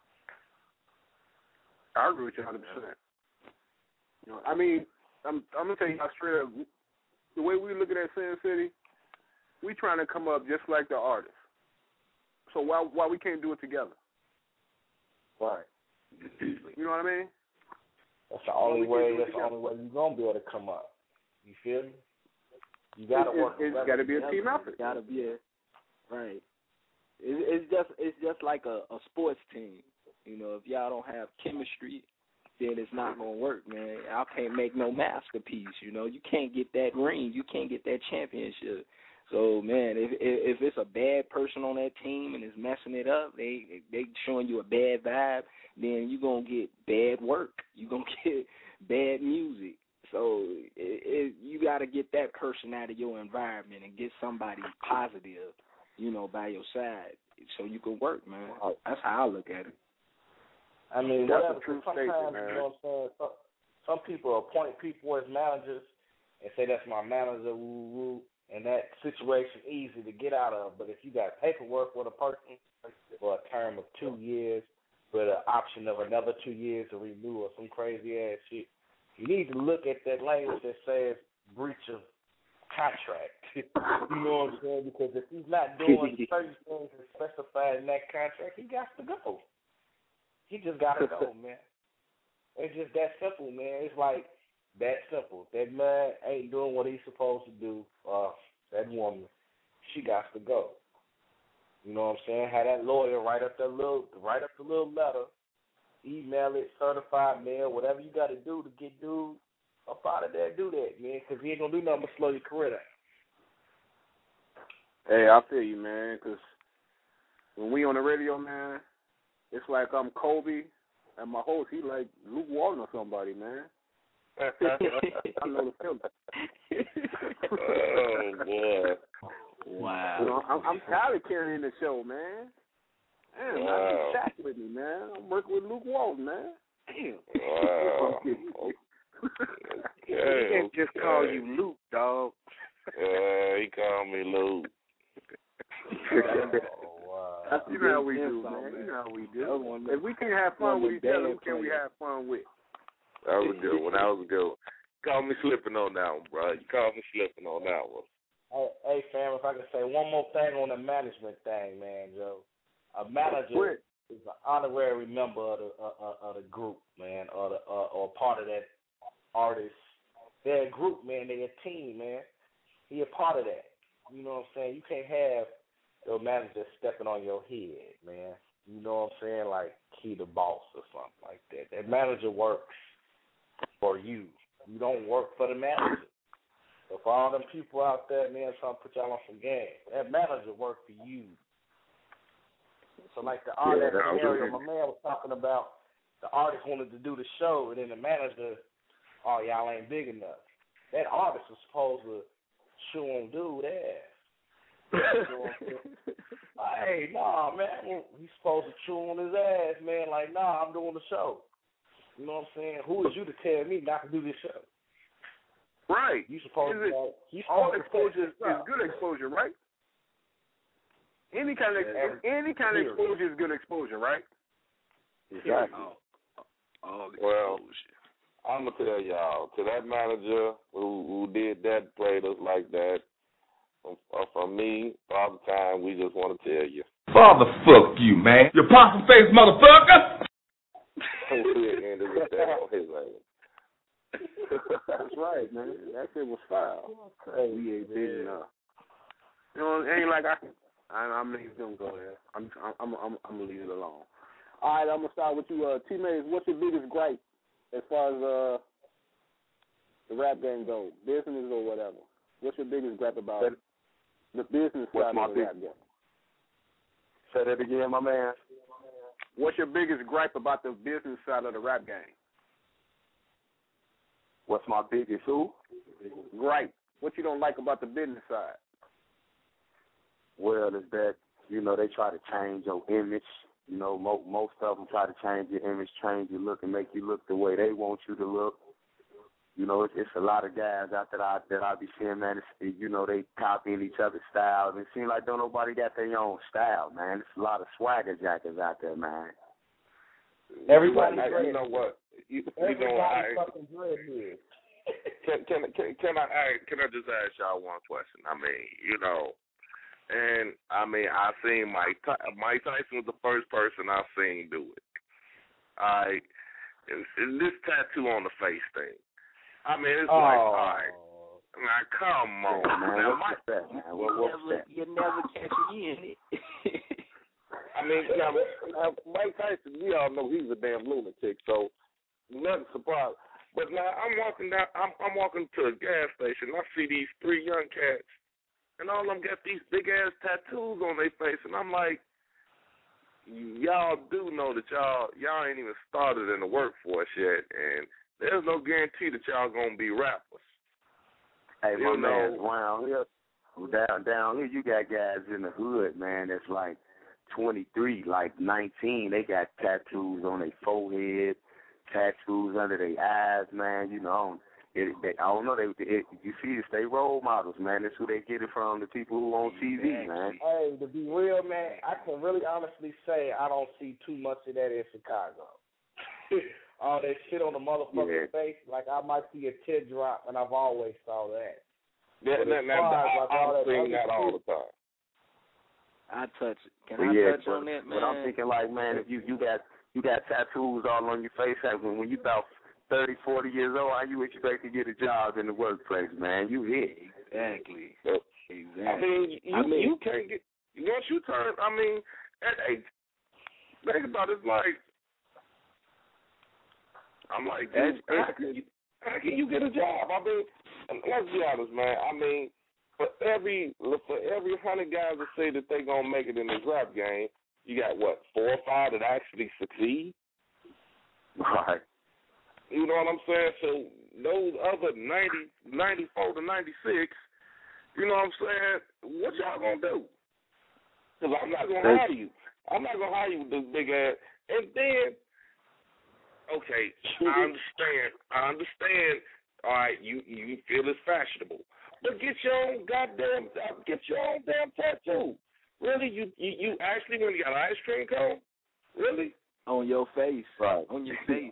Speaker 7: I agree with you one hundred percent. You know, I mean, I'm I'm gonna tell you how straight up. The way we looking at Sin City, we trying to come up just like the artists. So why why we can't do it together?
Speaker 2: Right.
Speaker 7: You know what I mean?
Speaker 2: That's the only way. That's the only way you're gonna be able to come up. You feel me? You gotta
Speaker 13: it,
Speaker 2: work.
Speaker 13: It's
Speaker 2: got
Speaker 13: to
Speaker 2: be a
Speaker 13: team effort. Got to be a right. It, it's just it's just like a, a sports team. You know, if y'all don't have chemistry, then it's not gonna work, man. I can't make no masterpiece. You know, you can't get that ring, you can't get that championship. So, man, if if it's a bad person on that team and is messing it up, they they showing you a bad vibe, then you're gonna get bad work. You're gonna get bad music. So it, it, you got to get that person out of your environment and get somebody positive, you know, by your side so you can work, man. That's how I look at it.
Speaker 2: I mean,
Speaker 7: that's
Speaker 2: whatever,
Speaker 7: a true
Speaker 2: sometimes,
Speaker 7: statement, man.
Speaker 2: You know what I'm saying? Some, some people appoint people as managers and say that's my manager, woo woo, and that situation easy to get out of. But if you got paperwork with a person for a term of two years with an option of another two years to renew or some crazy ass shit, you need to look at that language that says breach of contract. You know what I'm saying? Because if he's not doing certain things that's specified in that contract, he got to go. He just got to go, man. It's just that simple, man. It's like that simple. That man ain't doing what he's supposed to do. Uh, that woman, she got to go. You know what I'm saying? Have that lawyer write up that little, write up the little letter, email it, certified mail, whatever you got to do to get dude up out of there. Do that, man, because he ain't gonna do nothing but slow your career down.
Speaker 7: Hey, I feel you, man, because when we on the radio, man, it's like I'm Kobe, and my host, he like Luke Walton or somebody, man. I know the feeling.
Speaker 16: Oh, boy.
Speaker 13: Wow.
Speaker 7: You know, I'm, I'm tired of carrying the show, man. Damn,
Speaker 16: wow.
Speaker 7: I get sacked with me, man. I'm working with Luke Walton, man. Damn.
Speaker 16: Wow. Yeah,
Speaker 8: he can't just
Speaker 16: okay.
Speaker 8: call you Luke, dog.
Speaker 16: Yeah, he called me Luke.
Speaker 2: Oh, wow.
Speaker 7: That's you know how we do, man. You know how we do. If we can have fun with each other, who can we have fun with?
Speaker 16: That was a good one. That was a good one. Call me slipping on that one, bro. You called me slipping on that one.
Speaker 2: Hey, hey, fam, if I can say one more thing on the management thing, man, Joe. A manager
Speaker 7: Quit.
Speaker 2: is an honorary member of the uh, of the group, man, or the uh, or part of that artist. They're a group, man. They're a team, man. He a part of that. You know what I'm saying? You can't have your manager stepping on your head, man. You know what I'm saying? Like he the boss or something like that. That manager works for you. You don't work for the manager. So for all them people out there, man, trying to put y'all on some game, that manager work for you. So like the artist
Speaker 16: Yeah,
Speaker 2: scenario my man was talking about, the artist wanted to do the show, and then the manager, oh, y'all ain't big enough. That artist was supposed to chew on dude's ass. You know what I'm saying? Hey, nah, man, he's supposed to chew on his ass, man. Like, nah, I'm doing the show. You know what I'm saying? Who is you to tell me not to do this show?
Speaker 7: Right.
Speaker 2: You supposed
Speaker 7: is it,
Speaker 2: to. You
Speaker 7: all
Speaker 2: supposed
Speaker 7: exposure
Speaker 2: to
Speaker 7: is good exposure, right? Any kind of
Speaker 2: Yeah,
Speaker 7: any kind of
Speaker 2: period.
Speaker 7: exposure is good exposure, right?
Speaker 2: Exactly.
Speaker 13: All, all
Speaker 16: Well,
Speaker 13: exposure.
Speaker 16: I'm gonna tell y'all, to that manager who who did that, played us like that, from, uh, from me, all the time, we just want to tell you.
Speaker 3: Father, fuck you, man. You possum face motherfucker.
Speaker 16: Hopefully it ended with that on his ass.
Speaker 7: That's right, man. That shit was foul.
Speaker 2: Crazy,
Speaker 7: We ain't
Speaker 2: man.
Speaker 7: big enough. You know, it ain't like I. I I'm not even gonna go there. I'm I'm I'm I'm gonna leave it alone. All right, I'm gonna start with you, uh, teammates. What's your biggest gripe as far as uh the rap game goes, business or whatever? What's your biggest gripe about
Speaker 15: Say,
Speaker 7: the business
Speaker 15: what's
Speaker 7: side
Speaker 15: my
Speaker 7: of the
Speaker 15: big,
Speaker 7: rap game?
Speaker 15: Say that again, my man.
Speaker 7: What's your biggest gripe about the business side of the rap game?
Speaker 15: What's my biggest who?
Speaker 7: Gripe. What you don't like about the business side?
Speaker 15: Well, is that, you know, they try to change your image. You know, mo- most of them try to change your image, change your look, and make you look the way they want you to look. You know, it's, it's a lot of guys out there that I, that I be seeing, man. It's, you know, they copying each other's styles. It seems like don't nobody got their own style, man. There's a lot of swagger jackers out there, man.
Speaker 2: Everybody,
Speaker 16: I, you know what? You, you know, I,
Speaker 2: fucking dreadhead.
Speaker 16: can, can can can I I- can I just ask y'all one question? I mean, you know, and I mean, I seen Mike Ty- Mike Tyson was the first person I seen do it. I this tattoo on the face thing. I mean, it's
Speaker 2: oh.
Speaker 16: like, all right, now come on,
Speaker 15: Yeah, man.
Speaker 16: now,
Speaker 15: What's
Speaker 16: Mike.
Speaker 15: that, man? What,
Speaker 13: You
Speaker 15: what's
Speaker 13: never,
Speaker 15: that?
Speaker 13: you never catch me in it.
Speaker 16: I mean, now, now, Mike Tyson, we all know he's a damn lunatic, so nothing surprised. But now I'm walking down, I'm, I'm walking to a gas station. I see these three young cats, and all of them got these big ass tattoos on their face, and I'm like, y'all do know that y'all y'all ain't even started in the workforce yet, and there's no guarantee that y'all gonna be rappers.
Speaker 15: Hey, my
Speaker 16: You
Speaker 15: man,
Speaker 16: know-
Speaker 15: around here, down down here, you got guys in the hood, man. That's like twenty-three, like nineteen. They got tattoos on their forehead, tattoos under their eyes, man. You know, it, they, I don't know. They, it, you see, it's they role models, man. That's who they get it from. The people who on T V, man.
Speaker 2: Hey, to be real, man, I can really honestly say I don't see too much of that in Chicago. All that shit on the motherfucker's
Speaker 15: Yeah.
Speaker 2: face, like I might see a teardrop, and I've always saw that.
Speaker 16: Yeah,
Speaker 2: But
Speaker 16: that,
Speaker 2: as
Speaker 16: that,
Speaker 2: far as,
Speaker 16: I,
Speaker 2: like, all
Speaker 16: I'm
Speaker 2: that
Speaker 16: seeing
Speaker 2: other
Speaker 16: that all
Speaker 2: shit-
Speaker 16: the time.
Speaker 13: I touch it. Can
Speaker 15: But
Speaker 13: I
Speaker 15: yeah,
Speaker 13: touch
Speaker 15: but,
Speaker 13: on that, man?
Speaker 15: But I'm thinking like, man, if you, you got you got tattoos all on your face, like when, when you about thirty, forty years old, how you expect to get a job in the workplace, man? You hit.
Speaker 13: Exactly.
Speaker 16: So,
Speaker 13: Exactly.
Speaker 16: I mean, you
Speaker 13: I mean-
Speaker 16: you can't get once you turn. I mean, at age, think about it, it's like I'm like, dude, how can you how can you get a job? I mean, let's be honest, man. I mean, for every for every hundred guys that say that they gonna make it in this rap game, you got what, four or five that actually succeed.
Speaker 15: Right.
Speaker 16: You know what I'm saying? So those other ninety, ninety-four to ninety-six, you know what I'm saying? What y'all gonna do? Because I'm not gonna hire you. I'm not gonna hire you with this big ass. And then, okay, I understand. I understand. All right, you you feel it's fashionable, but get your own goddamn, get your own damn tattoo. Really, you you, you actually when you got an ice cream cone? Really?
Speaker 13: On your face,
Speaker 15: right?
Speaker 13: On your face.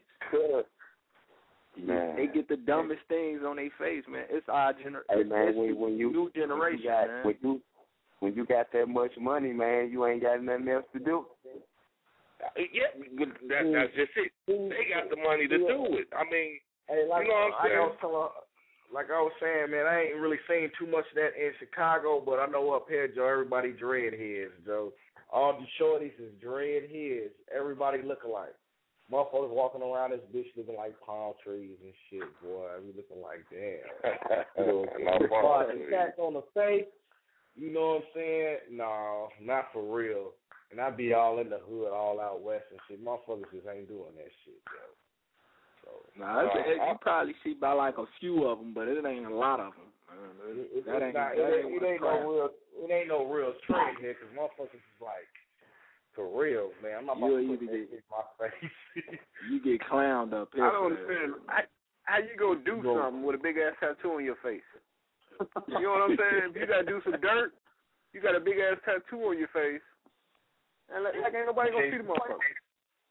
Speaker 15: Man,
Speaker 13: they get the dumbest things on their face, man. It's our generation.
Speaker 15: Hey man,
Speaker 13: it's
Speaker 15: when, when you
Speaker 13: new generation,
Speaker 15: when you, got,
Speaker 13: man.
Speaker 15: when you when you got that much money, man, you ain't got nothing else to do.
Speaker 16: Yeah, that, that's just it. They got the money to do it. I mean,
Speaker 2: hey, like,
Speaker 16: you know what I'm saying?
Speaker 2: I was telling, like I was saying, man, I ain't really seen too much of that in Chicago, but I know up here, Joe, everybody dreadheads, Joe. All the shorties is dreadheads. Everybody look alike. Motherfuckers walking around this bitch looking like palm trees and shit, boy. We looking like, damn. You know, as far as the tats on the face, you know what I'm saying? No, not for real. And I be all in the hood, all out west and shit. Motherfuckers just ain't doing that shit, yo. So,
Speaker 13: nah, uh, it, you probably see by like a few of them, but it ain't a lot of them. Uh,
Speaker 2: it, it,
Speaker 13: that ain't,
Speaker 2: not,
Speaker 13: that
Speaker 2: it,
Speaker 13: ain't,
Speaker 2: it ain't no real, it ain't no real trend here, because motherfuckers is like, for real, man. I'm not about
Speaker 13: you
Speaker 2: to put that
Speaker 13: get,
Speaker 2: in my face.
Speaker 13: You get clowned up here.
Speaker 7: I don't understand. I, how you go do
Speaker 2: Go.
Speaker 7: something with a big ass tattoo on your face? You know what I'm saying? If you gotta do some dirt, you got a big ass tattoo on your face, and like, like ain't nobody gonna see the motherfucker.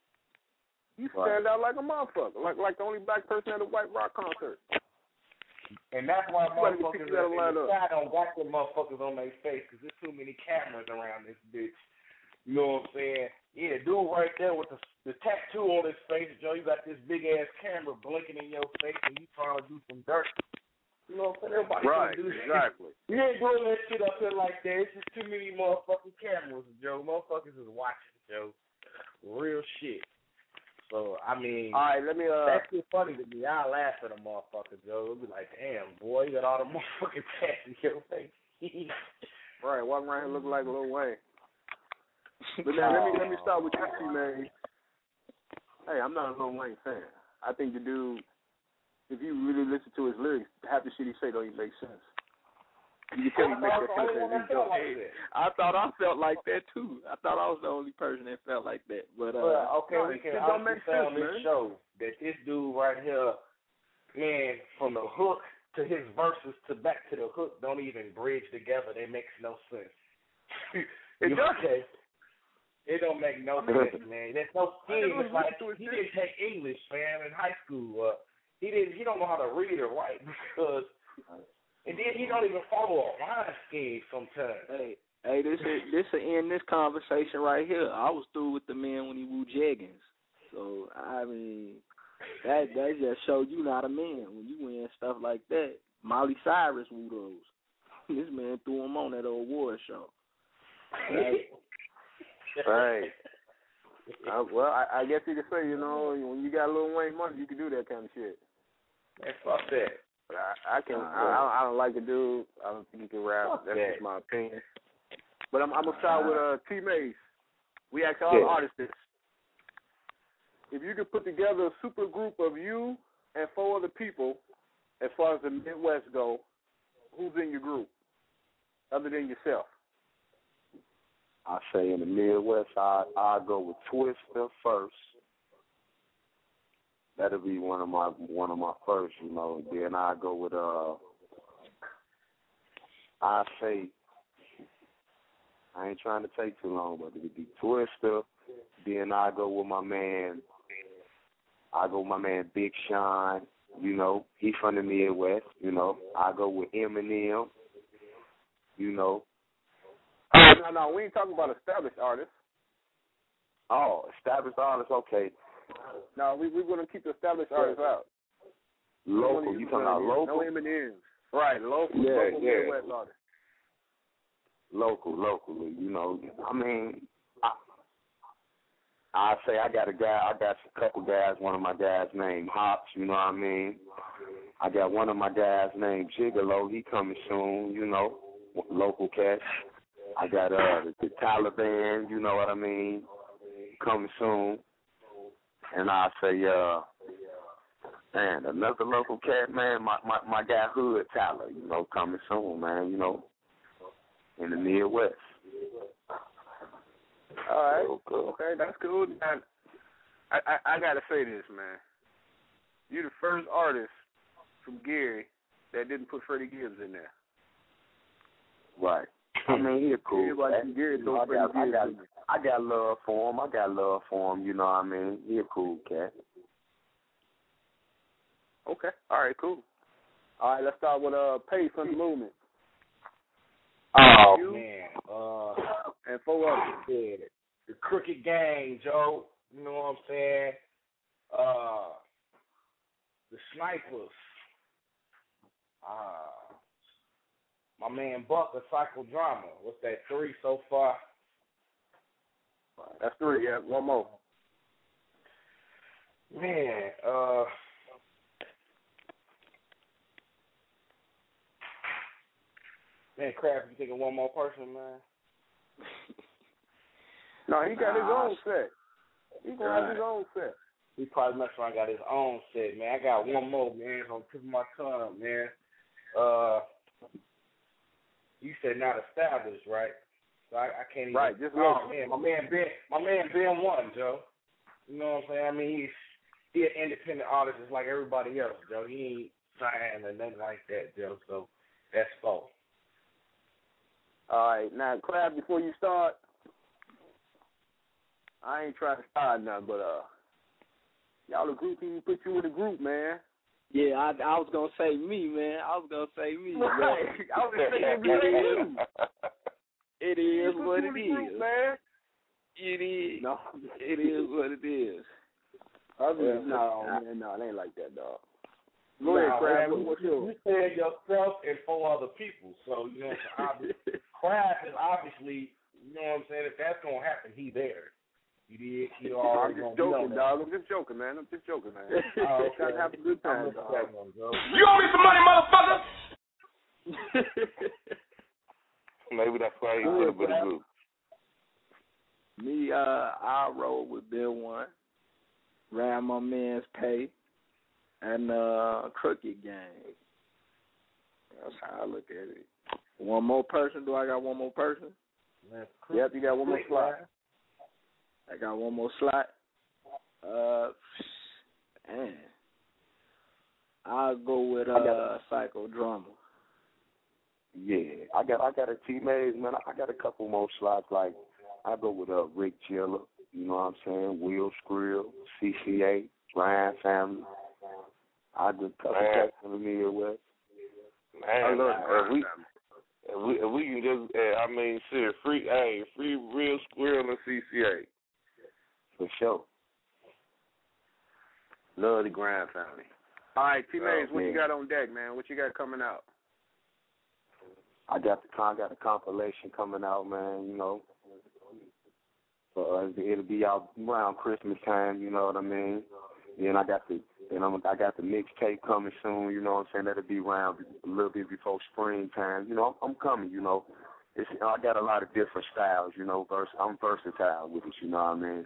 Speaker 7: You stand out like a motherfucker, like like the only black person at a White Rock concert.
Speaker 2: And that's why motherfuckers in the
Speaker 7: up.
Speaker 2: sky don't got them motherfuckers on their face, because there's too many cameras around this bitch. You know what I'm saying? Yeah, dude right there with the the tattoo on his face, Joe, you got this big ass camera blinking in your face and you trying to do some dirt. You know what I'm saying? Everybody
Speaker 7: right,
Speaker 2: do that.
Speaker 7: exactly.
Speaker 2: You ain't doing that shit up here like that. It's just too many motherfucking cameras, Joe. Motherfuckers is watching, Joe. Real shit. So, I mean,
Speaker 7: all right, let me, uh,
Speaker 2: that's just funny to me. I laugh at a motherfucker, Joe. It'll be like, damn, boy, you got all the motherfucking tats in your face.
Speaker 7: Right, walking around here looking like Lil Wayne. But now, let me let me start with you, T-Man. Hey, I'm not a Lil Wayne fan. I think the dude, if you really listen to his lyrics, half the shit he say don't even make sense. You can tell he makes that sense.
Speaker 2: Like
Speaker 13: I thought I felt like that too. I thought I was the only person that felt like that. But uh,
Speaker 2: well, okay,
Speaker 7: no,
Speaker 2: we can
Speaker 7: don't make
Speaker 2: say
Speaker 7: sense,
Speaker 2: on this
Speaker 7: man.
Speaker 2: show that this dude right here, man, from the hook to his verses to back to the hook, don't even bridge together. They makes no sense.
Speaker 7: It does.
Speaker 2: Okay. It don't make no sense, man. There's no scheme. It's like he didn't take English, man, in high school. Uh, he didn't. He don't know how to read or write because, and then he don't even follow a line scheme sometimes.
Speaker 13: Hey, hey, this is this will end this conversation right here. I was through with the man when he woo jeggings. So I mean, that that just showed you not a man when you wearing stuff like that. Miley Cyrus woo those. This man threw him on that old award show. Right.
Speaker 7: Right. Uh, well, I, I guess you could say, you know, when you got Lil Wayne money, you can do that kind of shit.
Speaker 2: Man, fuck that.
Speaker 7: But I, I can. I, I don't like the dude. I don't think he can rap.
Speaker 2: Fuck
Speaker 7: That's
Speaker 2: that.
Speaker 7: just my opinion. But I'm, I'm gonna start with uh, T Maze. We ask all
Speaker 15: Yeah.
Speaker 7: the artists this. If you could put together a super group of you and four other people, as far as the Midwest go, who's in your group, other than yourself?
Speaker 15: I say in the Midwest, I I go with Twister first. That'll be one of my one of my first, you know. Then I go with uh, I say I ain't trying to take too long, but it'll be Twister. Then I go with my man. I go with my man Big Sean. You know, he from the Midwest. You know, I go with Eminem. You know.
Speaker 7: Oh, no, no, we ain't talking about established artists.
Speaker 15: Oh, established artists, okay.
Speaker 7: No, we we're gonna keep the established artists out.
Speaker 15: Local, you talking about local?
Speaker 7: No Eminem. Right, local,
Speaker 15: yeah,
Speaker 7: local
Speaker 15: yeah.
Speaker 7: Midwest artists.
Speaker 15: Local, locally, you know. I mean, I, I say I got a guy. I got a couple guys. One of my guys named Hops. You know what I mean. I got one of my guys named Gigolo. He coming soon. You know, local cat. I got uh the, the Taliban, you know what I mean, coming soon. And I say, uh, man, another local cat, man, my, my, my guy Hood Tyler, you know, coming soon, man, you know, in the Midwest.
Speaker 7: All right, okay, that's cool. I, I, I got to say this, man. you're the first artist from Gary that didn't put Freddie Gibbs in there.
Speaker 15: Right. I mean, he a cool.
Speaker 7: Everybody
Speaker 15: cat.
Speaker 7: from Gary
Speaker 15: You know,
Speaker 7: throw
Speaker 15: I
Speaker 7: Freddie
Speaker 15: got, I
Speaker 7: Gibbs
Speaker 15: got,
Speaker 7: in there.
Speaker 15: I got love for him. I got love for him. You know what I mean? He a cool cat.
Speaker 7: Okay. All right. Cool. All right. Let's start with uh Pace from the Movement.
Speaker 2: Oh
Speaker 7: You
Speaker 2: man, uh,
Speaker 7: and four others.
Speaker 2: yeah, the Crooked Gang, Joe. You know what I'm saying? Uh, the Snipers. Uh, my man Buck, a Psychodrama. What's that? Three so far.
Speaker 7: That's three. Yeah. One more.
Speaker 2: Man, uh. Man, Crab, you thinking one more person, man?
Speaker 7: No, he got his
Speaker 2: Nah.
Speaker 7: own set. He gonna have his
Speaker 2: Right.
Speaker 7: own set.
Speaker 2: He probably messed around, got his own set, man. I got one more, man. It's on the tip of my tongue, man. Uh, you said not established, right? So I, I can't even.
Speaker 7: Right, just
Speaker 2: oh
Speaker 7: local.
Speaker 2: man, my man Ben, my man Ben one, Joe. You know what I'm saying? I mean, he's he an independent artist just like everybody else, Joe. He ain't signed or nothing like that, Joe. So that's four.
Speaker 7: All right, now, Crab, before you start, I ain't trying to start nothing, but uh, y'all a group, he put you in a group, man.
Speaker 13: Yeah, I, I was gonna say me, man. I was gonna say me.
Speaker 7: Right. I was gonna say you.
Speaker 13: It is
Speaker 7: He put
Speaker 13: what
Speaker 7: you
Speaker 13: it
Speaker 7: in a group,
Speaker 13: is.
Speaker 7: man.
Speaker 13: It is.
Speaker 7: No,
Speaker 13: It is what it is.
Speaker 7: I mean,
Speaker 13: Yeah.
Speaker 7: no, man, no, it ain't like that, dog. Go ahead,
Speaker 2: Nah,
Speaker 7: Crab.
Speaker 2: man,
Speaker 7: What's
Speaker 2: you,
Speaker 7: yours?
Speaker 2: you said yourself and four other people. So, you know what I'm saying? Obviously, Crab is obviously, you know what I'm saying? If that's going to happen, he there. You did. You
Speaker 7: I'm
Speaker 2: already
Speaker 7: just
Speaker 2: gonna be on
Speaker 7: joking,
Speaker 2: that.
Speaker 7: dog. I'm just joking, man. I'm just joking, man.
Speaker 2: Oh,
Speaker 7: Trying to have a good time,
Speaker 2: I'm
Speaker 7: dog.
Speaker 2: respecting him, Joe.
Speaker 12: You owe me some money, motherfucker!
Speaker 16: Maybe that's why he put up in the group.
Speaker 13: Me, uh, I roll with Bill One, Ram My Man's Pay, and uh, Crooked Gang. That's how I look at it. One more person? Do I got one more person?
Speaker 7: Yep, you got one more slot.
Speaker 13: I got one more slot. Uh, man, I'll go with uh, Psychodrama.
Speaker 15: Yeah, I got I got a teammate, man. I got a couple more slots. Like I go with uh Rick Chiller, you know what I'm saying? Will Skrill, C C A, Ryan Family. I just couple cats in the Midwest.
Speaker 16: Man,
Speaker 15: I love
Speaker 16: if we, if we if we can just, uh, I mean, shit, free, hey, free Real Squirrel and C C A.
Speaker 15: For sure.
Speaker 7: Love the Grind Family. All right, teammates,
Speaker 15: Oh,
Speaker 7: what you
Speaker 15: man.
Speaker 7: got on deck, man? What you got coming out?
Speaker 15: I got the I got a compilation coming out, man. You know, for us, it'll be out around Christmas time. You know what I mean? Then I got the then I'm I got the mixtape coming soon. You know what I'm saying? That'll be around a little bit before springtime. You know, I'm, I'm coming. You know, it's I got a lot of different styles. You know, vers- I'm versatile with it. You know what I mean?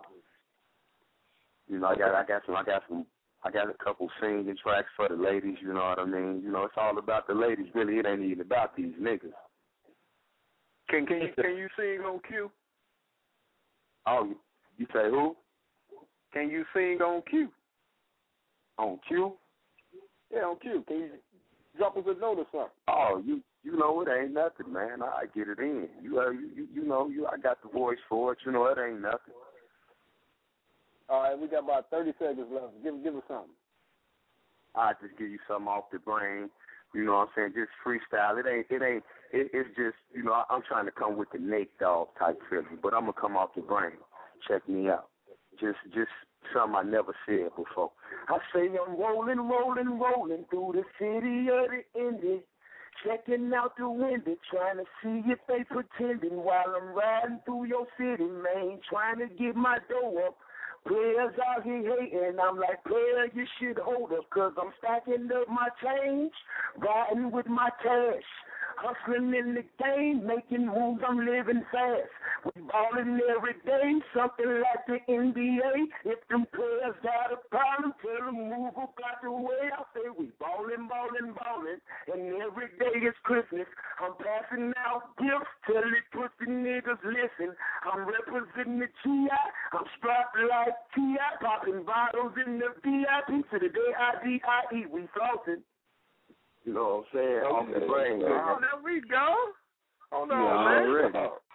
Speaker 15: You know, I got I got some I got some I got a couple singing tracks for the ladies, you know what I mean? You know, it's all about the ladies, really. It ain't even about these niggas.
Speaker 7: Can can you can you sing on cue?
Speaker 15: Oh, you, you say who?
Speaker 7: Can you sing on cue?
Speaker 15: On cue?
Speaker 7: Yeah, on cue. Can you drop us a note or something?
Speaker 15: Oh, you you know it ain't nothing, man. I get it in. You uh, you, you you know you I got the voice for it. You know it ain't nothing.
Speaker 7: All right, we got about thirty seconds left. Give give us something.
Speaker 15: I just give you something off the brain. You know what I'm saying? Just freestyle. It ain't. It ain't. It, it's just. You know, I, I'm trying to come with the Nate Dogg type feeling, but I'm gonna come off the brain. Check me out. Just, just something I never said before. I say I'm rolling, rolling, rolling through the city of the Indies, checking out the window, trying to see if they pretending while I'm riding through your city, man, trying to get my dough up. Players out here hating, I'm like, player, you should hold up, cause I'm stacking up my change, riding with my cash. Hustling in the game, making moves, I'm living fast. We ballin' every day, something like the N B A. If them players got a problem, tell them move up out the way. I say we ballin', ballin', ballin', and every day is Christmas. I'm passing out gifts, tell the pussy niggas listen. I'm representing the G I, I'm strapped like T I, popping bottles in the V I P to the day I D I E, we flossin'.
Speaker 7: You know what I'm saying? Off the brain.
Speaker 16: Oh, there we go. Hold on,
Speaker 7: yeah,
Speaker 16: man.
Speaker 7: Already.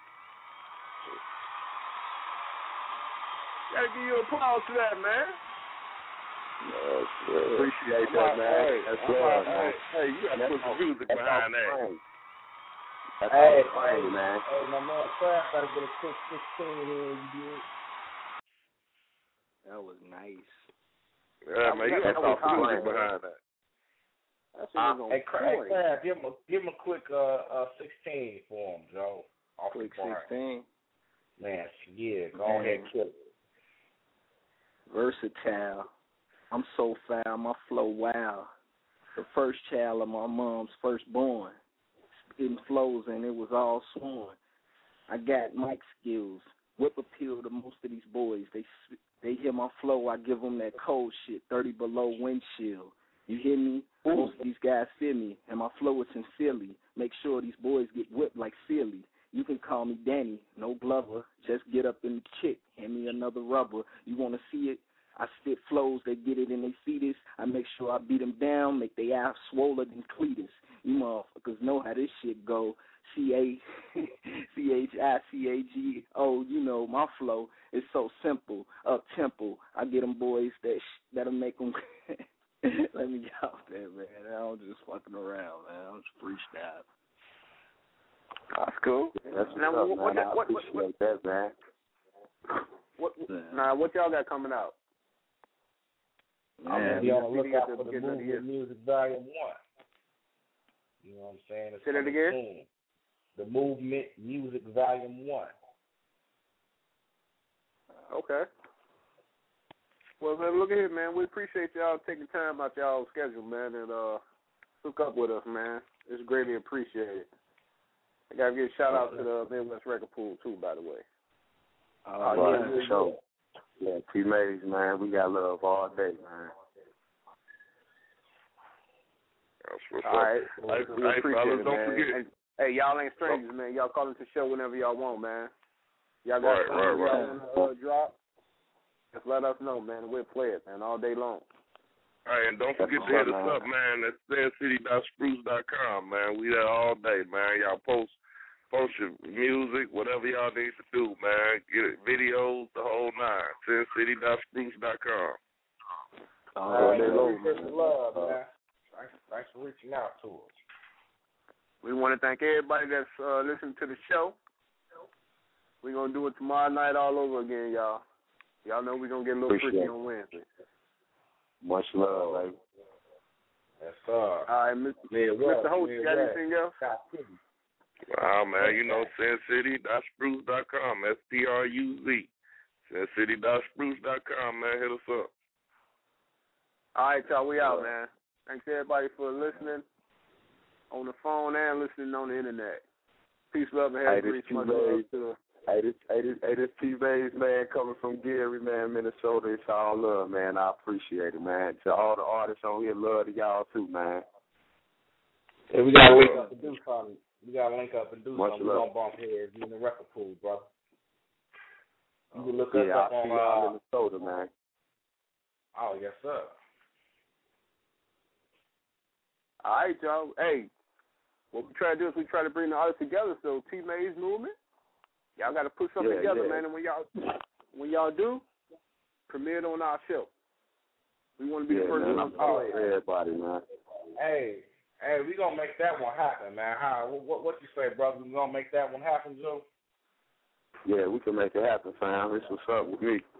Speaker 16: Gotta give you applause for that, man.
Speaker 7: Yes, appreciate that, man.
Speaker 16: Hey,
Speaker 7: that's
Speaker 16: right,
Speaker 7: love,
Speaker 16: hey,
Speaker 7: man.
Speaker 16: hey, you gotta put some music behind that.
Speaker 7: That's
Speaker 2: hey,
Speaker 7: all hey,
Speaker 2: hey,
Speaker 7: man.
Speaker 2: Hey, my man, Craft gotta get a quick sixteen here, you did.
Speaker 13: That was nice.
Speaker 16: Yeah, man, you gotta put some music behind that.
Speaker 2: Uh, hey, Craft, hey, give him a give him a quick uh, uh sixteen for him, Joe. Off
Speaker 13: quick
Speaker 2: the
Speaker 13: sixteen.
Speaker 2: Man, yeah, go
Speaker 13: Man.
Speaker 2: ahead, kill it.
Speaker 13: Versatile. I'm so foul, my flow wild. The first child of my mom's firstborn. Spitting flows and it was all sworn. I got mic skills. Whip appeal to most of these boys. They they hear my flow, I give them that cold shit, thirty below windshield. You hear me? Ooh. Most of these guys feel me, and my flow is sincerely. Make sure these boys get whipped like Philly. You can call me Danny, no Glover. Just get up in the chick, hand me another rubber. You want to see it? I spit flows, they get it and they see this. I make sure I beat them down, make they eyes swoller than Cletus. You motherfuckers know how this shit go. C A C H I C A G O, you know, my flow is so simple, up-tempo. I get them boys that sh- that'll make them... Let me get off there, man. I'm just fucking around, man. I'm just freestyle.
Speaker 7: That's cool. That's
Speaker 13: now,
Speaker 7: what,
Speaker 13: what,
Speaker 7: man.
Speaker 13: what,
Speaker 7: I
Speaker 13: what,
Speaker 7: appreciate what, that, man.
Speaker 13: What,
Speaker 7: yeah.
Speaker 13: Now, what y'all got coming out?
Speaker 2: I'm gonna be on the lookout for the Movement Music Volume One. You know what I'm saying? It's
Speaker 13: Say that again.
Speaker 2: Soon. The Movement Music Volume One.
Speaker 13: Okay. Well, man, look at here, man. We appreciate y'all taking time out y'all's schedule, man, and uh, hook up with us, man. It's greatly appreciated. I gotta give a shout out to the Midwest Record Pool too, by the way.
Speaker 15: Oh, uh, yeah, for sure. Yeah, T-Mays, man, we got love all day, man.
Speaker 16: That's what's
Speaker 13: all right.
Speaker 16: Well, hey,
Speaker 13: we
Speaker 16: hey,
Speaker 13: appreciate
Speaker 16: fellas,
Speaker 13: it,
Speaker 16: don't
Speaker 13: man.
Speaker 16: forget.
Speaker 13: And, hey, y'all ain't strangers, man. Y'all call into the show whenever y'all want, man. Y'all got
Speaker 16: right,
Speaker 13: something
Speaker 16: right, right.
Speaker 13: y'all want to uh, drop? Just let us know, man. We'll play it, man, all day long.
Speaker 16: Hey, and don't forget to hit us up, man, at sin city dot spruce dot com, man. We there all day, man. Y'all post post your music, whatever y'all need to do, man. Get it, videos, the whole nine. sin city dot spruce dot com.
Speaker 2: All day long, man. Love, man. Thanks, thanks for reaching out to us.
Speaker 13: We want to thank everybody that's uh, listening to the show. We're going to do it tomorrow night all over again, y'all. Y'all know we're going to get a little
Speaker 15: Appreciate
Speaker 13: freaky
Speaker 15: it.
Speaker 13: on Wednesday.
Speaker 15: Much love, baby.
Speaker 2: Yes, sir.
Speaker 13: All right, Mister Mister Host, you got anything else?
Speaker 16: Wow, man, you know, sin city dot spruce dot com, S P R U Z. sin city dot spruce dot com, man. Hit us up.
Speaker 13: All right, y'all, we out, man. Thanks, everybody, for listening on the phone and listening on the internet. Peace, love, and happy
Speaker 15: Hey,
Speaker 13: much love to
Speaker 15: Hey, this, hey, this, hey, this T-Bays, man, coming from Gary, man, Minnesota. It's all love, man. I appreciate it, man. To all the artists on here, love to y'all, too, man.
Speaker 2: Yeah, we got to link up and do something. We got to link up and do
Speaker 15: Much
Speaker 2: something.
Speaker 15: love.
Speaker 2: We're going to bump heads in the record pool, brother. You can look
Speaker 15: yeah,
Speaker 2: us up
Speaker 15: I
Speaker 2: on
Speaker 15: see y'all
Speaker 2: uh,
Speaker 15: Minnesota, man.
Speaker 2: Oh, yes, sir.
Speaker 13: All right, y'all. Hey, what we try to do is we try to bring the artists together. So T-Mays Movement, y'all got to put something
Speaker 15: Yeah,
Speaker 13: together,
Speaker 15: yeah.
Speaker 13: man. And when y'all when y'all do, premiere it on our show. We want to be
Speaker 15: Yeah,
Speaker 13: the first
Speaker 15: man,
Speaker 13: ones
Speaker 15: I'm
Speaker 13: to play
Speaker 15: sorry for everybody, man.
Speaker 2: Hey, hey, we going to make that one happen, man. How? What, what you say, brother? We going to make that one happen, Joe?
Speaker 15: Yeah, we can make it happen, fam. This what's up with me.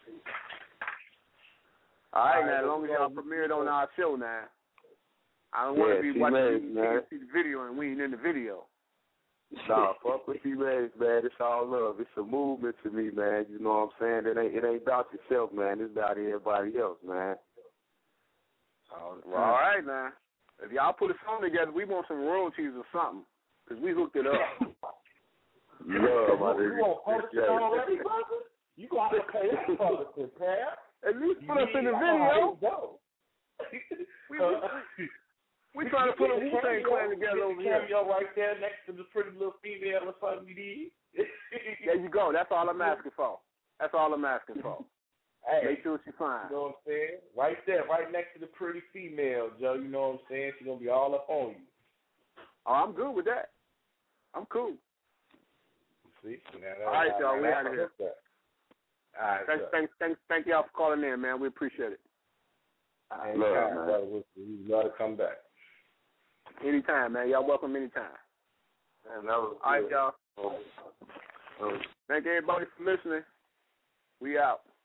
Speaker 13: All right,
Speaker 2: All right,
Speaker 13: now, as
Speaker 2: let's
Speaker 13: long as
Speaker 2: go.
Speaker 13: y'all premiere it on our show now. I don't want
Speaker 15: Yeah,
Speaker 13: to be
Speaker 15: T-Mays,
Speaker 13: watching the
Speaker 15: man.
Speaker 13: see the video and we ain't in the video.
Speaker 15: Nah, fuck with T-Mays, man. It's all love. It's a movement to me, man. You know what I'm saying? It ain't, it ain't about yourself, man. It's about everybody else, man.
Speaker 13: All right, now. If y'all put a song together, we want some royalties or something.
Speaker 7: because we hooked it up.
Speaker 15: Love, my
Speaker 2: You
Speaker 15: nigga.
Speaker 2: want publishing already, brother? You gonna have to pay that publishing, pal.
Speaker 7: At least put us in the video. we, we, we trying to put a Wu-Tang Clan together over here.
Speaker 2: Cameo right there next to the pretty little female or something we did.
Speaker 7: There you go. That's all I'm asking for. That's all I'm asking for.
Speaker 2: Hey,
Speaker 7: make sure she's fine.
Speaker 2: You know what I'm saying? Right there, right next to the pretty female, Joe. You know what I'm saying? She's gonna be all up on you.
Speaker 7: Oh, I'm good with that. I'm cool.
Speaker 2: See? Now,
Speaker 7: all right, y'all. We out of here.
Speaker 2: All right.
Speaker 7: Thanks, thanks, thanks, thank y'all for calling in, man. We appreciate it.
Speaker 2: I ain't love, man. Brother. We love to come back.
Speaker 7: Anytime, man. Y'all welcome anytime.
Speaker 2: Man, that was
Speaker 7: all right,
Speaker 2: good.
Speaker 7: y'all.
Speaker 2: Oh. Oh.
Speaker 7: Thank everybody for listening. We out.